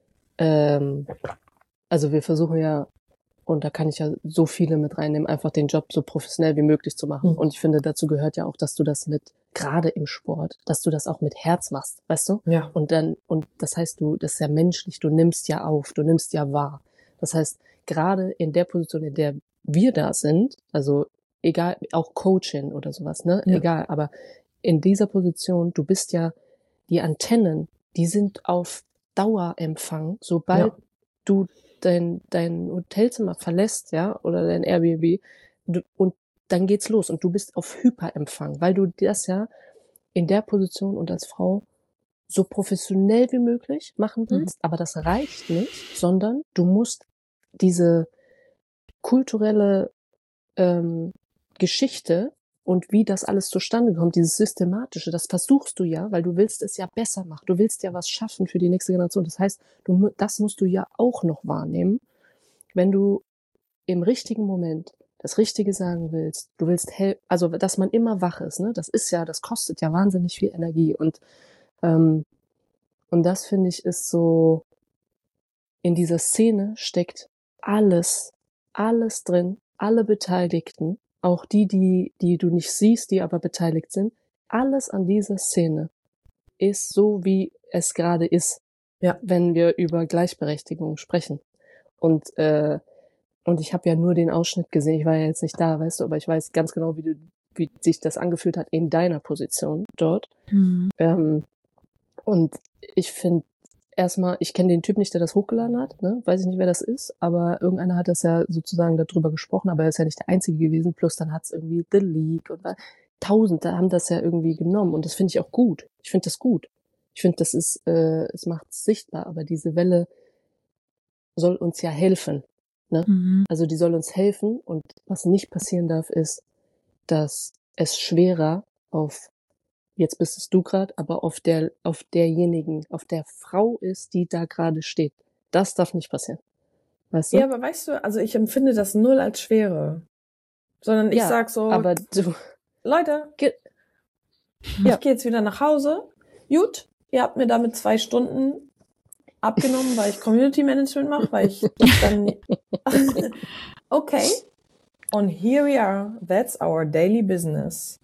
ähm, also wir versuchen ja, und da kann ich ja so viele mit reinnehmen, einfach den Job so professionell wie möglich zu machen. Mhm. Und ich finde, dazu gehört ja auch, dass du das mit, gerade im Sport, dass du das auch mit Herz machst, weißt du? Ja. Und dann, und das heißt, du, das ist ja menschlich, du nimmst ja auf, du nimmst ja wahr. Das heißt, gerade in der Position, in der wir da sind, also egal, auch Coaching oder sowas, ne? Ja. Egal, aber in dieser Position, du bist ja die Antennen, die sind auf Dauerempfang, sobald Ja. du dein, dein Hotelzimmer verlässt, ja, oder dein Airbnb, du, und dann geht's los und du bist auf Hyperempfang, weil du das ja in der Position und als Frau so professionell wie möglich machen willst, aber das reicht nicht, sondern du musst diese kulturelle ähm, Geschichte und wie das alles zustande kommt, dieses Systematische, das versuchst du ja, weil du willst es ja besser machen. Du willst ja was schaffen für die nächste Generation. Das heißt, du, mu- das musst du ja auch noch wahrnehmen, wenn du im richtigen Moment das Richtige sagen willst. Du willst hel- also dass man immer wach ist, ne? Das ist ja, das kostet ja wahnsinnig viel Energie und ähm, und das finde ich ist so, in dieser Szene steckt alles, alles drin, alle Beteiligten, auch die, die, die du nicht siehst, die aber beteiligt sind. Alles an dieser Szene ist so, wie es gerade ist, Ja. wenn wir über Gleichberechtigung sprechen. Und äh, und ich habe ja nur den Ausschnitt gesehen. Ich war ja jetzt nicht da, weißt du, aber ich weiß ganz genau, wie du, wie sich das angefühlt hat in deiner Position dort. Mhm. Ähm, und ich finde erstmal, ich kenne den Typ nicht, der das hochgeladen hat, ne? Weiß ich nicht, wer das ist, aber irgendeiner hat das ja sozusagen darüber gesprochen, aber er ist ja nicht der Einzige gewesen, plus dann hat es irgendwie The League und Tausende haben das ja irgendwie genommen und das finde ich auch gut. Ich finde das gut. Ich finde, das ist, äh, es macht es sichtbar, aber diese Welle soll uns ja helfen, ne? Mhm. Also die soll uns helfen und was nicht passieren darf, ist, dass es schwerer auf, jetzt bist es du gerade, aber auf der, auf derjenigen, auf der Frau ist, die da gerade steht. Das darf nicht passieren. Weißt du? Ja, aber weißt du, also ich empfinde das null als Schwere. Sondern ich Ja, sag so, aber du, Leute, ge- Ja. ich gehe jetzt wieder nach Hause. Gut, ihr habt mir damit zwei Stunden abgenommen, weil ich Community Management mache, weil ich dann okay. Und here we are. That's our daily business.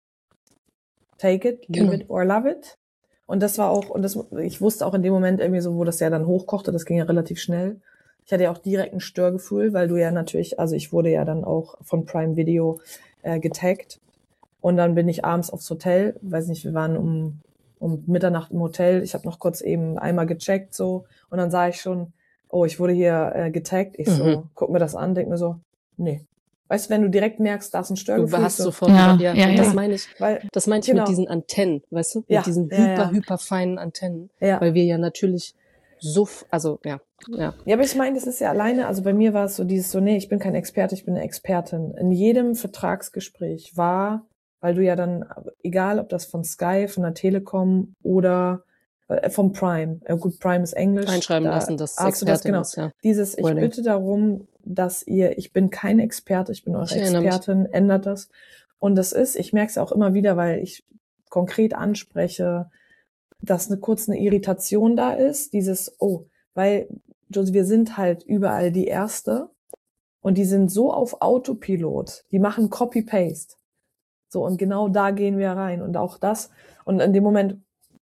Take it, leave Genau. it or love it. Und das war auch, und das, ich wusste auch in dem Moment irgendwie so, wo das ja dann hochkochte, das ging ja relativ schnell. Ich hatte ja auch direkt ein Störgefühl, weil du ja natürlich, also ich wurde ja dann auch von Prime Video äh, getaggt. Und dann bin ich abends aufs Hotel, weiß nicht, wir waren um, um Mitternacht im Hotel. Ich habe noch kurz eben einmal gecheckt so und dann sah ich schon, oh, ich wurde hier äh, getaggt. Ich so, Mhm. guck mir das an, denk mir so, nee. Weißt du, wenn du direkt merkst, da ist ein du Störgefühl. hast so, sofort, Ja, ja, ja, und ja. das meine ich, weil, das meinte ich Genau. mit diesen Antennen, weißt du? Mit Ja, diesen ja, hyper, ja. hyper feinen Antennen, ja. weil wir ja natürlich so, f- also, ja, ja. Ja, aber ich meine, das ist ja alleine, also bei mir war es so dieses so, nee, ich bin kein Experte, ich bin eine Expertin. In jedem Vertragsgespräch war, weil du ja dann, egal ob das von Sky, von der Telekom oder äh, vom Prime, äh, gut, Prime ist Englisch. Reinschreiben da lassen, dass hast du das, Expertin genau. ist, ja. Dieses, ich Wording. bitte darum, dass ihr, ich bin kein Experte, ich bin eure Ich erinnere mich. Expertin, ändert das. Und das ist, ich merke es auch immer wieder, weil ich konkret anspreche, dass eine kurz eine Irritation da ist, dieses, oh, weil, Josie, wir sind halt überall die Erste und die sind so auf Autopilot, die machen Copy-Paste. So, und genau da gehen wir rein und auch das, und in dem Moment,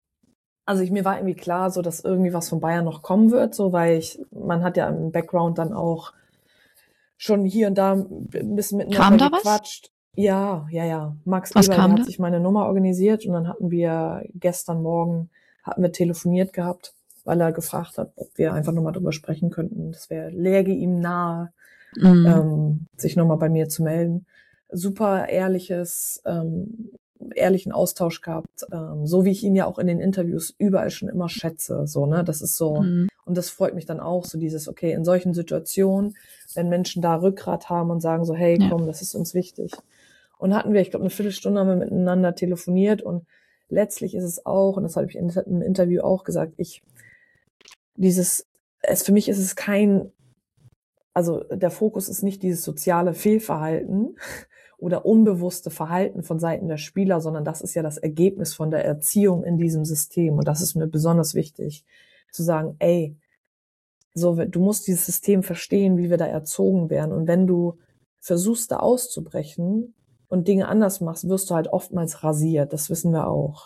also ich, mir war irgendwie klar, so, dass irgendwie was von Bayern noch kommen wird, so, weil ich, man hat ja im Background dann auch schon hier und da ein bisschen miteinander Kam da was? gequatscht. Ja, ja, ja. Max Was Eberl, kam der da? hat sich meine Nummer organisiert und dann hatten wir gestern Morgen, hatten wir telefoniert gehabt, weil er gefragt hat, ob wir einfach nochmal drüber sprechen könnten. Das wäre, läge ihm nahe, Mhm. ähm, sich nochmal bei mir zu melden. Super ehrliches, ähm, ehrlichen Austausch gehabt, ähm, so wie ich ihn ja auch in den Interviews überall schon immer schätze, so, ne, das ist so, Mhm. und das freut mich dann auch, so dieses, okay, in solchen Situationen, wenn Menschen da Rückgrat haben und sagen so, hey, Ja. komm, das ist uns wichtig. Und hatten wir, ich glaube, eine Viertelstunde haben wir miteinander telefoniert und letztlich ist es auch, und das habe ich in- im Interview auch gesagt, ich, dieses, es, für mich ist es kein, also der Fokus ist nicht dieses soziale Fehlverhalten oder unbewusste Verhalten von Seiten der Spieler, sondern das ist ja das Ergebnis von der Erziehung in diesem System. Und das ist mir besonders wichtig, zu sagen, ey, so, du musst dieses System verstehen, wie wir da erzogen werden. Und wenn du versuchst, da auszubrechen und Dinge anders machst, wirst du halt oftmals rasiert. Das wissen wir auch.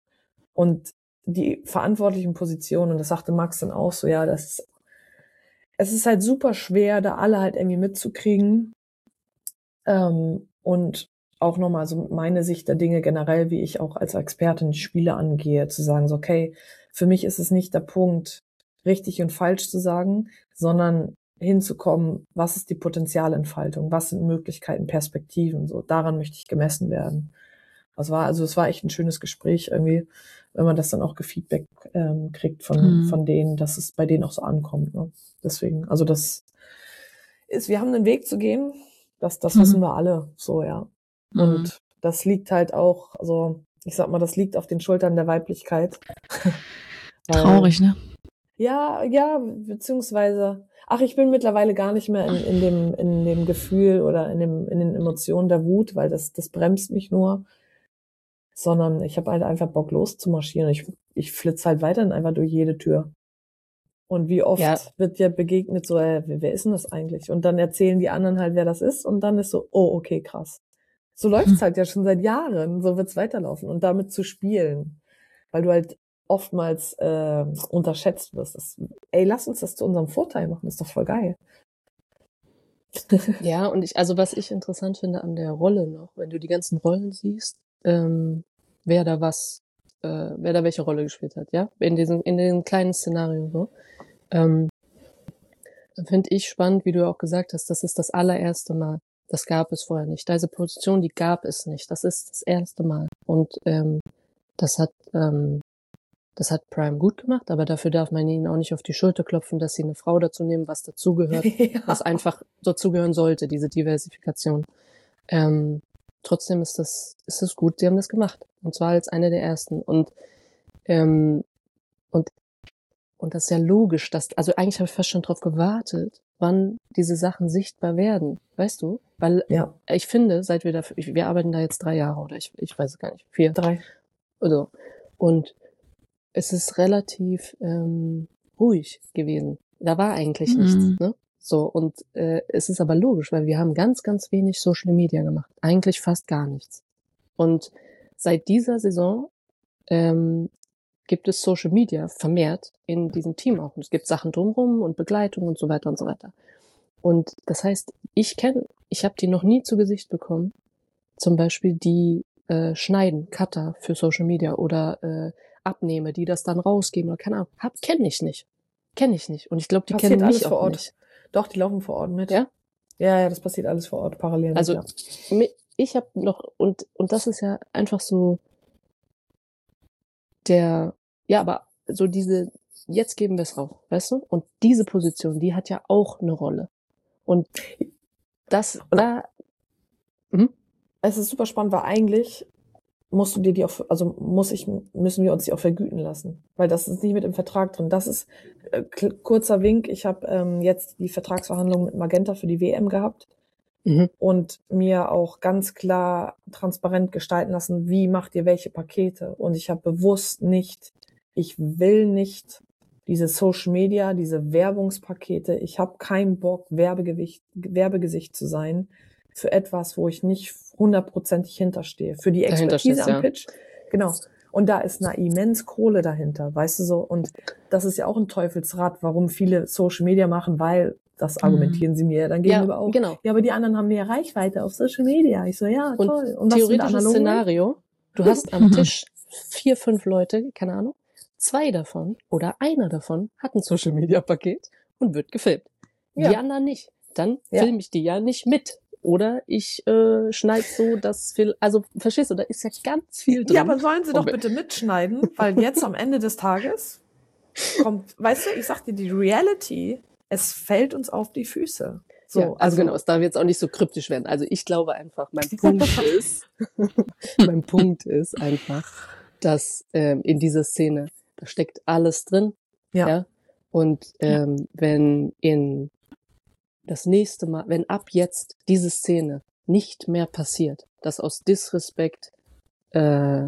Und die verantwortlichen Positionen, und das sagte Max dann auch so, ja, das ist, es ist halt super schwer, da alle halt irgendwie mitzukriegen. Ähm, und auch nochmal so meine Sicht der Dinge generell, wie ich auch als Expertin die Spiele angehe, zu sagen, so, okay, für mich ist es nicht der Punkt, richtig und falsch zu sagen, sondern hinzukommen, was ist die Potenzialentfaltung, was sind Möglichkeiten, Perspektiven, so, daran möchte ich gemessen werden. Das war, also es war echt ein schönes Gespräch irgendwie, wenn man das dann auch gefeedback ähm, kriegt von, Mhm. von denen, dass es bei denen auch so ankommt, ne? Deswegen, also das ist, wir haben einen Weg zu gehen, das, das Mhm. wissen wir alle, so, ja. Mhm. Und das liegt halt auch, also ich sag mal, das liegt auf den Schultern der Weiblichkeit. Weil, Traurig, ne? ja, ja, beziehungsweise, ach, ich bin mittlerweile gar nicht mehr in, in dem, in dem Gefühl oder in dem, in den Emotionen der Wut, weil das, das bremst mich nur, sondern ich habe halt einfach Bock loszumarschieren. Ich, ich flitze halt weiterhin einfach durch jede Tür. Und wie oft Ja. wird dir begegnet, so, äh, wer ist denn das eigentlich? Und dann erzählen die anderen halt, wer das ist, und dann ist so, oh, okay, krass. So läuft's halt ja schon seit Jahren, so wird's weiterlaufen, und damit zu spielen, weil du halt oftmals äh, unterschätzt wirst. Das, ey, lass uns das zu unserem Vorteil machen, das ist doch voll geil. Ja, und ich, also was ich interessant finde an der Rolle noch, wenn du die ganzen Rollen siehst, ähm, wer da was, äh, wer da welche Rolle gespielt hat, ja, in diesem, in den kleinen Szenarien so, ähm, finde ich spannend, wie du auch gesagt hast, das ist das allererste Mal. Das gab es vorher nicht. Diese Position, die gab es nicht. Das ist das erste Mal. Und ähm, das hat ähm, das hat Prime gut gemacht, aber dafür darf man ihnen auch nicht auf die Schulter klopfen, dass sie eine Frau dazu nehmen, was dazugehört, Ja. was einfach dazugehören sollte, diese Diversifikation. Ähm, trotzdem ist das ist es gut, sie haben das gemacht. Und zwar als eine der ersten. Und ähm, und und das ist ja logisch, dass, also eigentlich habe ich fast schon drauf gewartet, wann diese Sachen sichtbar werden, weißt du? Weil Ja, ich finde, seit wir da, wir arbeiten da jetzt drei Jahre oder ich, ich weiß es gar nicht, vier. drei. Also, und es ist relativ ähm, ruhig gewesen. Da war eigentlich Mhm. nichts, ne? So, und äh, es ist aber logisch, weil wir haben ganz, ganz wenig Social Media gemacht. Eigentlich fast gar nichts. Und seit dieser Saison ähm, gibt es Social Media vermehrt in diesem Team auch. Und es gibt Sachen drumherum und Begleitung und so weiter und so weiter. Und das heißt, ich kenne, ich habe die noch nie zu Gesicht bekommen. Zum Beispiel die äh, schneiden, Cutter für Social Media oder äh, Abnehme, die das dann rausgeben oder keine Ahnung. Hab, kenne ich nicht. Kenne ich nicht. Und ich glaube, die Passiert kennen alles mich vor auch Ort. nicht. Doch, die laufen vor Ort mit. Ja? Ja, ja, das passiert alles vor Ort, parallel mit, Also ja. mi- ich habe noch, und und das ist ja einfach so der, ja, aber so diese, jetzt geben wir es raus, weißt du? Und diese Position, die hat ja auch eine Rolle. Und das, Und- da, mhm. Es ist super spannend, weil eigentlich musst du dir die auch, also muss ich, müssen wir uns die auch vergüten lassen, weil das ist nicht mit im Vertrag drin. Das ist äh, k- kurzer Wink. Ich habe ähm, jetzt die Vertragsverhandlungen mit Magenta für die W M gehabt Mhm. und mir auch ganz klar transparent gestalten lassen, wie macht ihr welche Pakete. Und ich habe bewusst nicht, ich will nicht diese Social Media, diese Werbungspakete. Ich habe keinen Bock, Werbegewicht, Werbegesicht zu sein für etwas, wo ich nicht hundertprozentig hinterstehe. Für die Dahinter Expertise stehst, am ja. Pitch. Genau. Und da ist eine immens Kohle dahinter, weißt du so. Und das ist ja auch ein Teufelsrad, warum viele Social Media machen, weil, das argumentieren sie mir dann gegenüber Ja, auch. genau. Ja, aber die anderen haben mehr Reichweite auf Social Media. Ich so, ja, Und toll. Und was mit theoretisches analogen? Szenario, du hast am Tisch vier, fünf Leute, keine Ahnung, zwei davon oder einer davon hat ein Social Media Paket und wird gefilmt. Die Ja. anderen nicht. Dann Ja. filme ich die ja nicht mit. Oder ich äh, schneide so, dass viel, also verstehst du, da ist ja ganz viel drin. Ja, aber sollen sie doch Und- bitte mitschneiden, weil jetzt am Ende des Tages kommt, weißt du, ich sag dir, die Reality, es fällt uns auf die Füße. So, ja, also, genau, es darf jetzt auch nicht so kryptisch werden. Also ich glaube einfach, mein Punkt ist, mein Punkt ist einfach, dass ähm, in dieser Szene, da steckt alles drin. Ja. Ja. Und ähm, wenn in das nächste Mal, wenn ab jetzt diese Szene nicht mehr passiert, dass aus Disrespekt äh,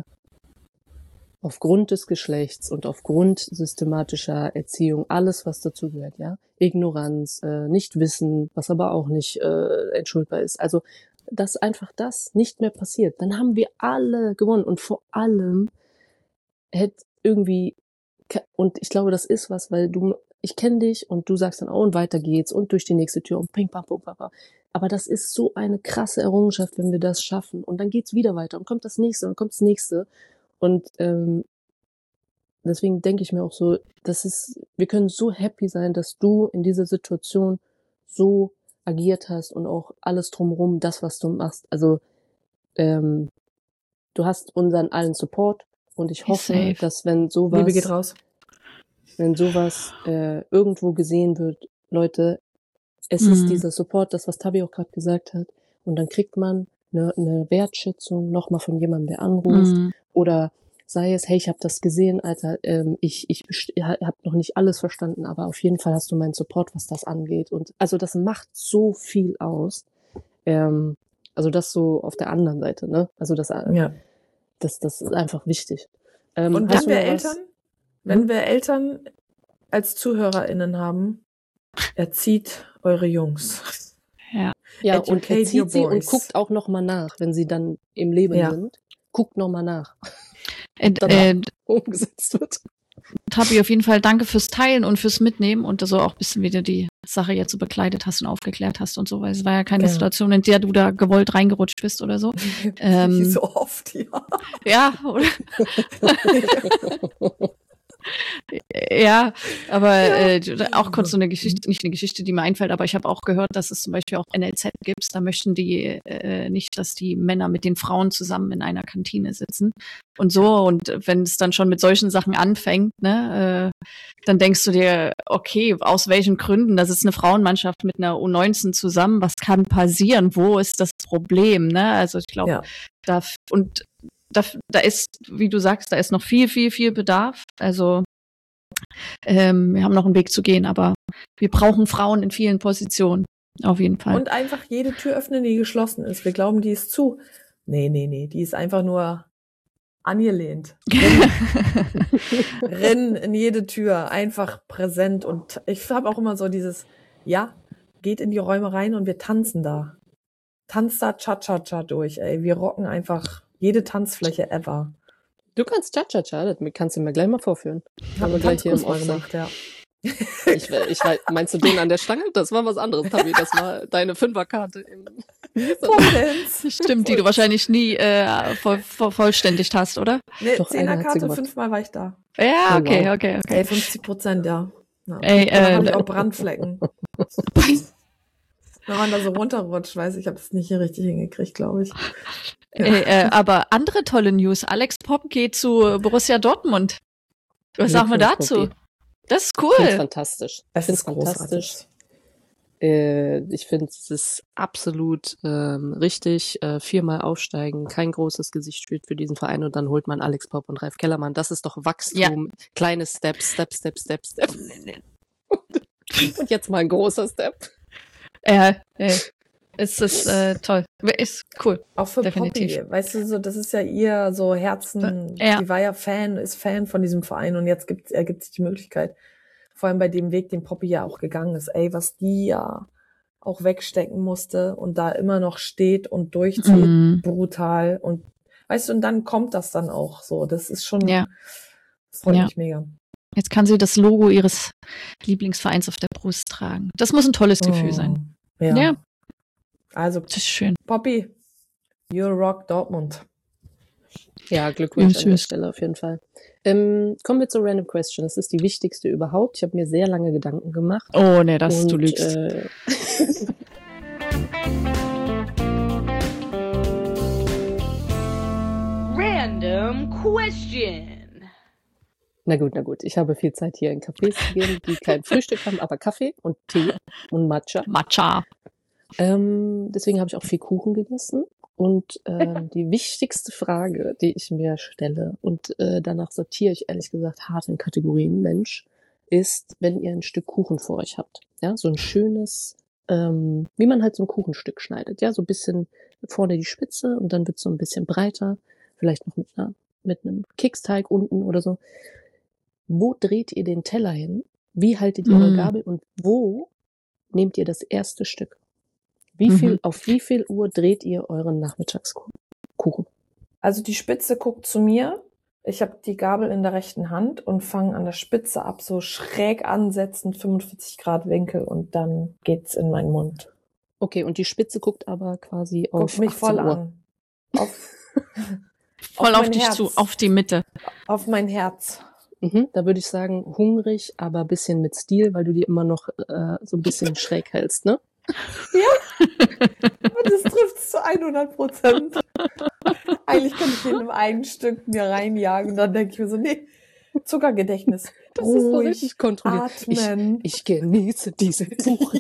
aufgrund des Geschlechts und aufgrund systematischer Erziehung, alles was dazugehört, ja, Ignoranz, äh, nicht wissen, was aber auch nicht äh, entschuldbar ist, also dass einfach das nicht mehr passiert, dann haben wir alle gewonnen und vor allem hätte irgendwie, und ich glaube, das ist was, weil du ich kenne dich und du sagst dann, oh, und weiter geht's und durch die nächste Tür und ping, pam, pum, pam, pam. Aber das ist so eine krasse Errungenschaft, wenn wir das schaffen. Und dann geht's wieder weiter und kommt das nächste und kommt das nächste. Und ähm, deswegen denke ich mir auch so, das ist, wir können so happy sein, dass du in dieser Situation so agiert hast und auch alles drumherum, das, was du machst. Also ähm, du hast unseren allen Support und ich hoffe, Safe. dass wenn sowas, Liebe geht raus. wenn sowas äh, irgendwo gesehen wird, Leute, es Mhm. ist dieser Support, das, was Tabi auch gerade gesagt hat, und dann kriegt man eine, eine Wertschätzung nochmal von jemandem, der anruft, Mhm. oder sei es, hey, ich habe das gesehen, Alter, ähm, ich ich habe noch nicht alles verstanden, aber auf jeden Fall hast du meinen Support, was das angeht. Und also das macht so viel aus. Ähm, also das so auf der anderen Seite, ne? Also das, äh, Ja. das, das ist einfach wichtig. Ähm, Und hast wenn du wir noch was? Eltern, wenn wir Eltern als ZuhörerInnen haben, erzieht eure Jungs. Ja. Ja, und Educate your erzieht sie und boys. guckt auch nochmal nach, wenn sie dann im Leben Ja. sind. Guckt nochmal nach, Äh, Dann- äh, umgesetzt wird. Tabi, auf jeden Fall danke fürs Teilen und fürs Mitnehmen und so auch ein bisschen, wie du die Sache jetzt so begleitet hast und aufgeklärt hast und so, weil es war ja keine Genau. Situation, in der du da gewollt reingerutscht bist oder so. Ähm, Wie so oft, ja. Ja, oder? Ja, aber äh, auch kurz so eine Geschichte, nicht eine Geschichte, die mir einfällt, aber ich habe auch gehört, dass es zum Beispiel auch N L Z gibt, da möchten die äh, nicht, dass die Männer mit den Frauen zusammen in einer Kantine sitzen und so, und wenn es dann schon mit solchen Sachen anfängt, ne, äh, dann denkst du dir, okay, aus welchen Gründen, da sitzt eine Frauenmannschaft mit einer U neunzehn zusammen, was kann passieren, wo ist das Problem, ne, also ich glaube, Ja. da, und da, da ist, wie du sagst, da ist noch viel, viel, viel Bedarf. Also ähm, wir haben noch einen Weg zu gehen, aber wir brauchen Frauen in vielen Positionen. Auf jeden Fall. Und einfach jede Tür öffnen, die geschlossen ist. Wir glauben, die ist zu. Nee, nee, nee, die ist einfach nur angelehnt. Rennen in jede Tür, einfach präsent. Und ich habe auch immer so dieses, ja, geht in die Räume rein und wir tanzen da. Tanzt da Cha-Cha-Cha durch, ey. Wir rocken einfach jede Tanzfläche ever. Du kannst Cha-Cha-Cha, das kannst du mir gleich mal vorführen. Ich habe wir einen gleich hier im Tanzkurs mal Osten. gemacht, ja. Ich, ich weiß, meinst du den an der Stange? Das war was anderes, Tabi. Das war deine Fünferkarte. Im Pole-Dance. Stimmt, die du wahrscheinlich nie äh, voll, voll, vollständigt hast, oder? Nee, Doch, eine hat sie Zehnerkarte, gemacht. fünfmal war ich da. Ja, Oh, okay, wow. okay, okay. Ey, fünfzig Prozent, ja. ja. Ey, Und dann äh, habe ich auch Brandflecken. Wenn man da so runterrutscht, weiß ich, ich habe es nicht hier richtig hingekriegt, glaube ich. Ey, äh, aber andere tolle News. Alex Popp geht zu Borussia Dortmund. Was sagen wir Glückwunsch, dazu? Poppy. Das ist Ich finde es cool. fantastisch. Ich Es finde es ist fantastisch. großartig. Äh, ich finde, es ist absolut ähm, richtig. Äh, viermal aufsteigen, kein großes Gesichtsspiel für diesen Verein und dann holt man Alex Popp und Ralf Kellermann. Das ist doch Wachstum. Kleine Steps, Step, Step, Step, Step. Und jetzt mal ein großer Step. Äh, äh, es ist äh, toll. Ist cool. Auch für Definitiv. Poppy, weißt du, so, das ist ja ihr so Herzen, Ja. die war ja Fan, ist Fan von diesem Verein und jetzt gibt ergibt sich die Möglichkeit, vor allem bei dem Weg, den Poppy ja auch gegangen ist, ey, was die ja auch wegstecken musste und da immer noch steht und durchzieht, Mhm. brutal und weißt du, und dann kommt das dann auch so, das ist schon, Ja. das freut Ja. mich mega. Jetzt kann sie das Logo ihres Lieblingsvereins auf der Brust tragen. Das muss ein tolles Gefühl sein. Oh, ja. Ja. Also, Das ist schön. Poppy, you rock Dortmund. Ja, Glückwunsch Ja, an der tschüss. Stelle auf jeden Fall. Ähm, kommen wir zur Random Question. Das ist die wichtigste überhaupt. Ich habe mir sehr lange Gedanken gemacht. Oh, nee, das, und, du lügst. Äh, Random question. na gut, na gut. Ich habe viel Zeit hier in Cafés gegeben, die kein Frühstück haben, aber Kaffee und Tee und Matcha. Matcha. Ähm, deswegen habe ich auch viel Kuchen gegessen. Und ähm, die wichtigste Frage, die ich mir stelle, und äh, danach sortiere ich ehrlich gesagt hart in Kategorien Mensch, ist, wenn ihr ein Stück Kuchen vor euch habt. Ja, so ein schönes, ähm, wie man halt so ein Kuchenstück schneidet. Ja, so ein bisschen vorne die Spitze und dann wird es so ein bisschen breiter. Vielleicht noch mit einer, mit einem Keksteig unten oder so. Wo dreht ihr den Teller hin? Wie haltet ihr eure Mm. Gabel? Und wo nehmt ihr das erste Stück? Wie viel, Mhm. auf wie viel Uhr dreht ihr euren Nachmittagskuchen? Also die Spitze guckt zu mir, Ich habe die Gabel in der rechten Hand und fange an der Spitze ab, so schräg ansetzen, fünfundvierzig Grad Winkel und dann geht's in meinen Mund. Okay, und die Spitze guckt aber quasi auf Guckt mich voll achtzehn Uhr. an. Auf, Voll auf auf mein dich Herz. zu, auf die Mitte. auf mein Herz. Mhm, da würde ich sagen, hungrig, aber ein bisschen mit Stil, weil du die immer noch äh, so ein bisschen schräg hältst, ne? Und das trifft zu hundert Prozent. Eigentlich könnte ich den im einen Stück mir reinjagen. Dann denke ich mir so, nee, Zuckergedächtnis. Das ist so Ruhig richtig kontrolliert. Ich, atmen. ich genieße diese Kuchen.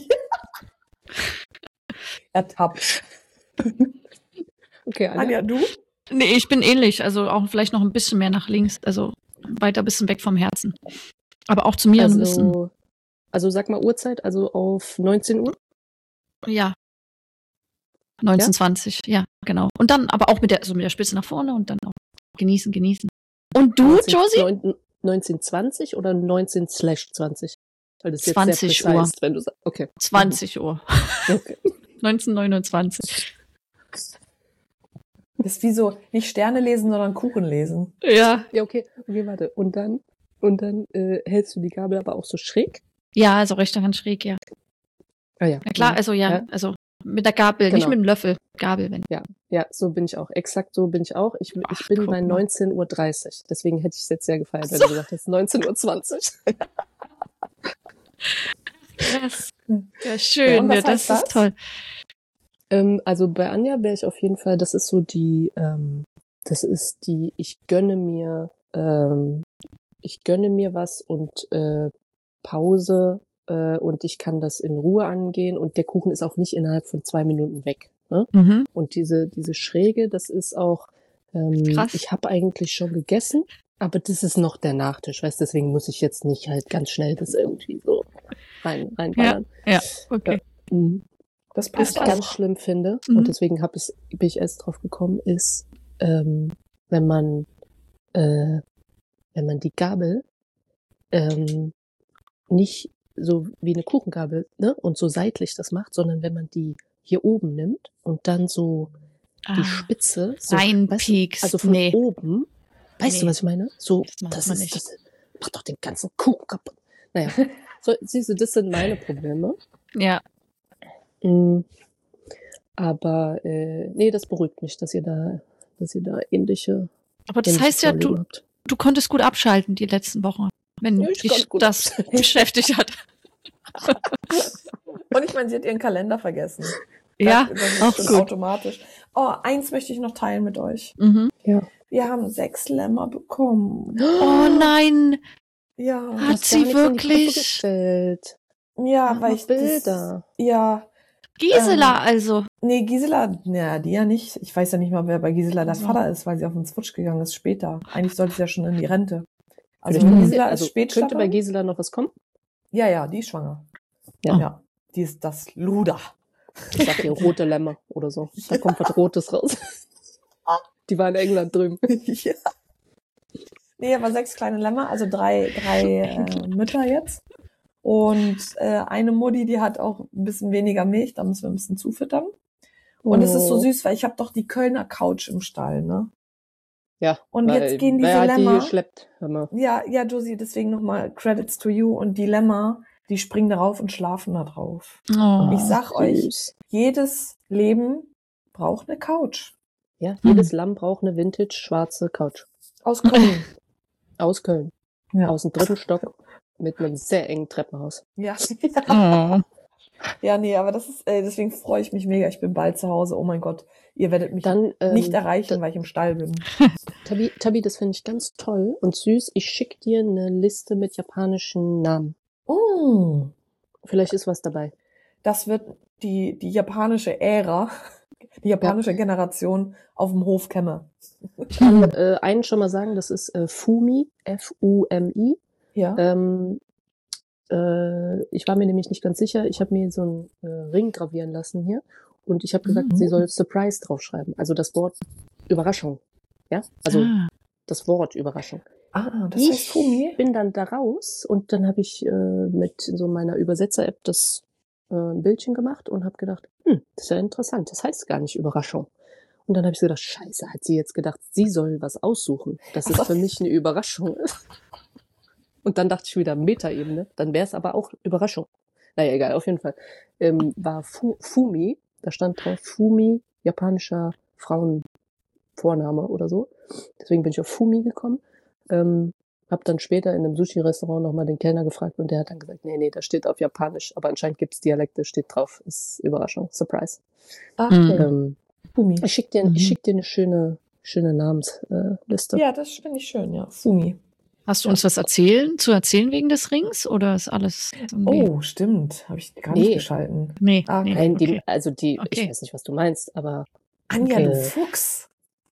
Ertappt. Okay, Anja. Anja, du? Nee, ich bin ähnlich, also auch vielleicht noch ein bisschen mehr nach links, also weiter ein bisschen weg vom Herzen. Aber auch zu mir ein bisschen. Also, also sag mal Uhrzeit, also auf neunzehn Uhr? Ja. neunzehn, zwanzig, ja, genau. Und dann aber auch mit der, also mit der Spitze nach vorne und dann auch genießen, genießen. Und du, Josie? neunzehn zwanzig oder neunzehn slash zwanzig? Weil das jetzt zwanzig sehr Uhr. precise, wenn du sagst. Okay. zwanzig Uhr. Okay. neunzehn neunundzwanzig. Das ist wie so, nicht Sterne lesen, sondern Kuchen lesen. Ja. Ja, okay. Okay, warte. Und dann, und dann äh, hältst du die Gabel aber auch so schräg? Ja, also rechter Hand schräg, ja. Ah ja. Ja klar, also ja, Ja. also mit der Gabel, nicht Genau. mit dem Löffel. Gabel, wenn. Ja, ja, so bin ich auch. Exakt so bin ich auch. Ich, ich Ach, bin guck bei mal. neunzehn Uhr dreißig. Deswegen hätte ich es jetzt sehr gefeiert, wenn So. du gesagt hast, neunzehn Uhr zwanzig. Krass. Ja, Ja, schön, und was ja, das heißt das? ist toll. ähm, also bei Anja wäre ich auf jeden Fall, das ist so die, ähm, das ist die, ich gönne mir, ähm, ich gönne mir was und äh, Pause äh, und ich kann das in Ruhe angehen und der Kuchen ist auch nicht innerhalb von zwei Minuten weg. Ne? Mhm. Und diese, diese Schräge, das ist auch, ähm, Krass. ich habe eigentlich schon gegessen, aber das ist noch der Nachtisch, weißt, deswegen muss ich jetzt nicht halt ganz schnell das irgendwie so rein, reinballern. Ja, okay. Mhm. Das Was passt ich auch. ganz schlimm finde, Mhm. und deswegen hab ich, bin ich erst drauf gekommen, ist, ähm, wenn man, äh, wenn man die Gabel ähm, nicht so wie eine Kuchengabel, ne, und so seitlich das macht, sondern wenn man die hier oben nimmt und dann so die Ah, Spitze so, reinpiekst. weißt du, also von Nee. oben, weißt Nee. du, was ich meine? So, Das macht das man ist, nicht. das macht doch den ganzen Kuchen kaputt. Naja, so, siehst du, das sind meine Probleme. Ja. Mm. Aber äh, nee, das beruhigt mich, dass ihr da, dass ihr da ähnliche. Aber das ähnliche heißt ja, Vorlieben du, habt. du konntest gut abschalten die letzten Wochen, wenn Ja, ich dich konnte gut das beschäftigt hat. Und ich meine, sie hat ihren Kalender vergessen. Ja, das, das ist auch schon gut. automatisch. Oh, eins möchte ich noch teilen mit euch. Mhm. Ja. Wir haben sechs Lämmer bekommen. Oh nein, Ja, Hat Hast sie gar nichts in die Gruppe wirklich? gestellt. ja, Mach weil mal ich das, Bilder. ja, Gisela Ähm, also. nee, Gisela, ja, die ja nicht. Ich weiß ja nicht mal, wer bei Gisela der So. Vater ist, weil sie auf den Switch gegangen ist später. Eigentlich sollte sie ja schon in die Rente. Also Vielleicht Gisela also, ist könnte Spätstarterin. bei Gisela noch was kommen? Ja, ja, die ist schwanger. Ja. Ja, die ist das Luder. Ich sag hier rote Lämmer oder so. Da kommt was Rotes raus. Die war in England drüben. Ja. Nee, aber sechs kleine Lämmer, also drei, drei äh, Mütter jetzt. Und äh, eine Mutti, die hat auch ein bisschen weniger Milch, da müssen wir ein bisschen zufüttern. Und es ist so Oh. süß, weil ich habe doch die Kölner Couch im Stall, ne? Ja. Und weil, jetzt gehen diese wer hat die Lämmer. geschleppt? Hör mal. Ja, ja, Josie, deswegen nochmal Credits to you. Und die Lämmer, die springen darauf und schlafen da drauf. Oh. Ich sag euch, Süß. jedes Leben braucht eine Couch. Ja, Hm. jedes Lamm braucht eine vintage schwarze Couch. Aus Köln. Aus Köln. Ja. Aus dem dritten Stock mit einem sehr engen Treppenhaus. Ja. Oh. Ja, nee, aber das ist, äh, deswegen freue ich mich mega. Ich bin bald zu Hause. Oh mein Gott, ihr werdet mich Dann ähm, nicht erreichen, da- weil ich im Stall bin. Tabi, Tabi, das finde ich ganz toll und süß. Ich schicke dir eine Liste mit japanischen Namen. Mm. Vielleicht ist was dabei. Das wird die, die japanische Ära, die japanische Generation auf dem Hof kämme. Ich kann äh, einen schon mal sagen, das ist äh, Fumi, F U M I. Ja. Ähm, äh, ich war mir nämlich nicht ganz sicher. Ich habe mir so einen äh, Ring gravieren lassen hier und ich habe gesagt, Mhm. sie soll Surprise draufschreiben. Also das Wort Überraschung. Ja, also Ah. das Wort Überraschung. Ah, das ich heißt Fumi. bin dann da raus und dann habe ich äh, mit so meiner Übersetzer-App das äh, ein Bildchen gemacht und habe gedacht, hm, das ist ja interessant. Das heißt gar nicht Überraschung. Und dann habe ich so gedacht, scheiße, hat sie jetzt gedacht, sie soll was aussuchen. Das ist für mich eine Überraschung. Und dann dachte ich wieder Metaebene, dann wäre es aber auch Überraschung. Naja, egal, auf jeden Fall. Ähm, war Fu- Fumi, da stand drauf Fumi, japanischer Frauenvorname oder so. Deswegen bin ich auf Fumi gekommen. Ähm, hab dann später in einem Sushi-Restaurant nochmal den Kellner gefragt und der hat dann gesagt, nee, nee, das steht auf Japanisch, aber anscheinend gibt's Dialekte, steht drauf. Ist Überraschung, Surprise. Ach, Mhm. okay. Ähm, Fumi. ich schick dir, Mhm. ich schick dir eine schöne, schöne Namensliste. Ja, das finde ich schön, ja. Fumi. Hast du uns was erzählen, zu erzählen wegen des Rings oder ist alles irgendwie? Oh, stimmt. Habe ich gar Nee. nicht geschalten. Nee, Ah, nee. Nein, die, okay. also die, Okay. ich weiß nicht, was du meinst, aber Anja, Okay. du Fuchs.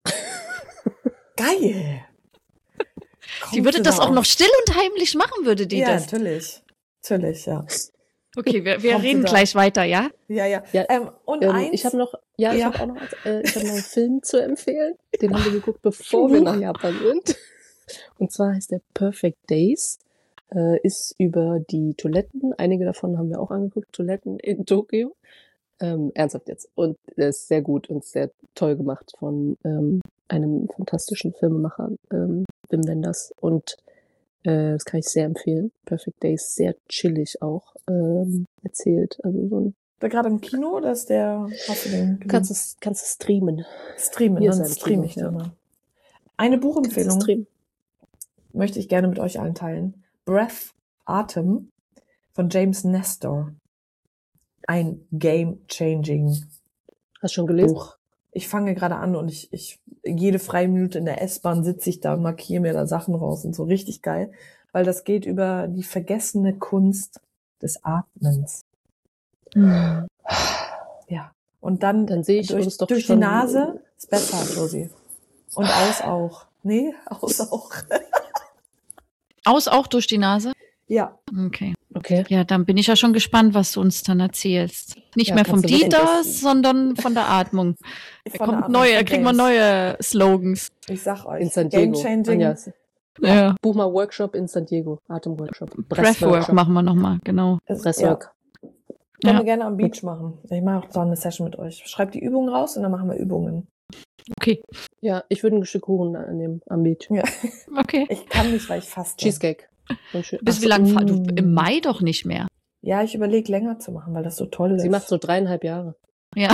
Geil. Die würde das auch noch still und heimlich machen, würde die Ja, das. natürlich. Natürlich, ja. Okay, wir, wir Kommt sie reden da? gleich weiter, ja? Ja, ja. Ja, ähm, und ähm, eins. ich habe noch, ja, ich Ja. habe auch noch, äh, ich habe noch einen Film zu empfehlen. Den haben wir geguckt, bevor Ein wir Buch? nach Japan sind. Und zwar heißt der Perfect Days. Äh, ist über die Toiletten. Einige davon haben wir auch angeguckt. Toiletten in Tokio. Ähm, ernsthaft jetzt. Und der ist sehr gut und sehr toll gemacht von ähm, einem fantastischen Filmemacher, ähm, Wim Wenders. Und äh, das kann ich sehr empfehlen. Perfect Days, sehr chillig auch ähm, erzählt. Also so ein Ist der gerade im Kino oder ist der, hast du den Du kannst es, kannst es streamen. streamen? Hier Dann ist ein streame Kino, ich den ja. mal. Eine Kannst es Buchempfehlung streamen. möchte ich gerne mit euch allen teilen. Breath, Atem von James Nestor. Ein game-changing Hast du schon gelesen? Buch. Ich fange gerade an und ich, ich, jede freie Minute in der S-Bahn sitze ich da und markiere mir da Sachen raus und so richtig geil, weil das geht über die vergessene Kunst des Atmens. Hm. Ja. Und dann, Dann sehe ich durch, uns doch durch schon- die Nase ist besser, Josie. Und aus auch. Nee, aus auch. Aus auch durch die Nase? Ja. Okay. Okay. Ja, dann bin ich ja schon gespannt, was du uns dann erzählst. Nicht Ja, mehr vom kannst du Dieter, wissen. sondern von der Atmung. Da Von der kommt Atmung neue, von kriegen wir James. neue Slogans. Ich sag euch. In San Diego. Game-changing. Anja, Ja. buch mal Workshop in San Diego. Atemworkshop. Breathwork machen wir nochmal, genau. Ist- Breathwork. Ja. Können Ja. wir gerne am Beach machen. Ich mache auch so eine Session mit euch. Schreibt die Übungen raus und dann machen wir Übungen. Okay. Ja, ich würde ein Stück Kuchen nehmen am Beach. Ja. Okay. Ich kann nicht, weil ich faste. Cheesecake. So ein schön- Bis Ach wie so, lange fahr- du mm. im Mai doch nicht mehr. Ja, ich überlege länger zu machen, weil das so toll ist. Sie macht so dreieinhalb Jahre. Ja.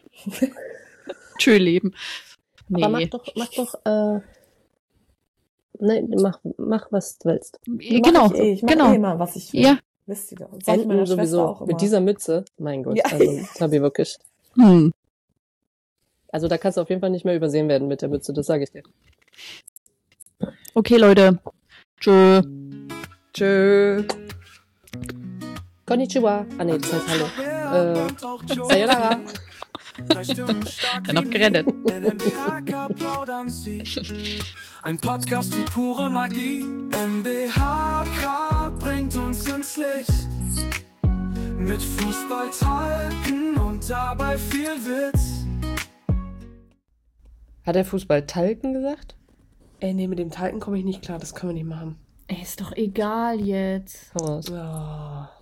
Tschö Leben. Nee. Aber mach doch, mach doch, äh, nein, mach, mach, was du willst. Mach genau. Ich, eh. ich mach genau. eh immer, was ich will. Ja. Wisst ihr doch. Sag ich meiner Enten Schwester sowieso. auch immer. Mit dieser Mütze. Mein Gott. Ja. Also, das hab ich wirklich. Hm. Also, da kannst du auf jeden Fall nicht mehr übersehen werden mit der Mütze. Das sage ich dir. Okay, Leute. Tschö. Tschö. Konnichiwa. Ah, nee, das heißt Hallo. Äh, Sayonara. Dann noch gerettet. Ein Podcast wie pure Magie. M B H K bringt uns ins Licht. Mit Fußball talken und dabei viel Witz. Hat der Fußball Talken gesagt? Ey, nee, mit dem Talken komme ich nicht klar, das können wir nicht machen. Ey, ist doch egal jetzt. Hau raus. Oh.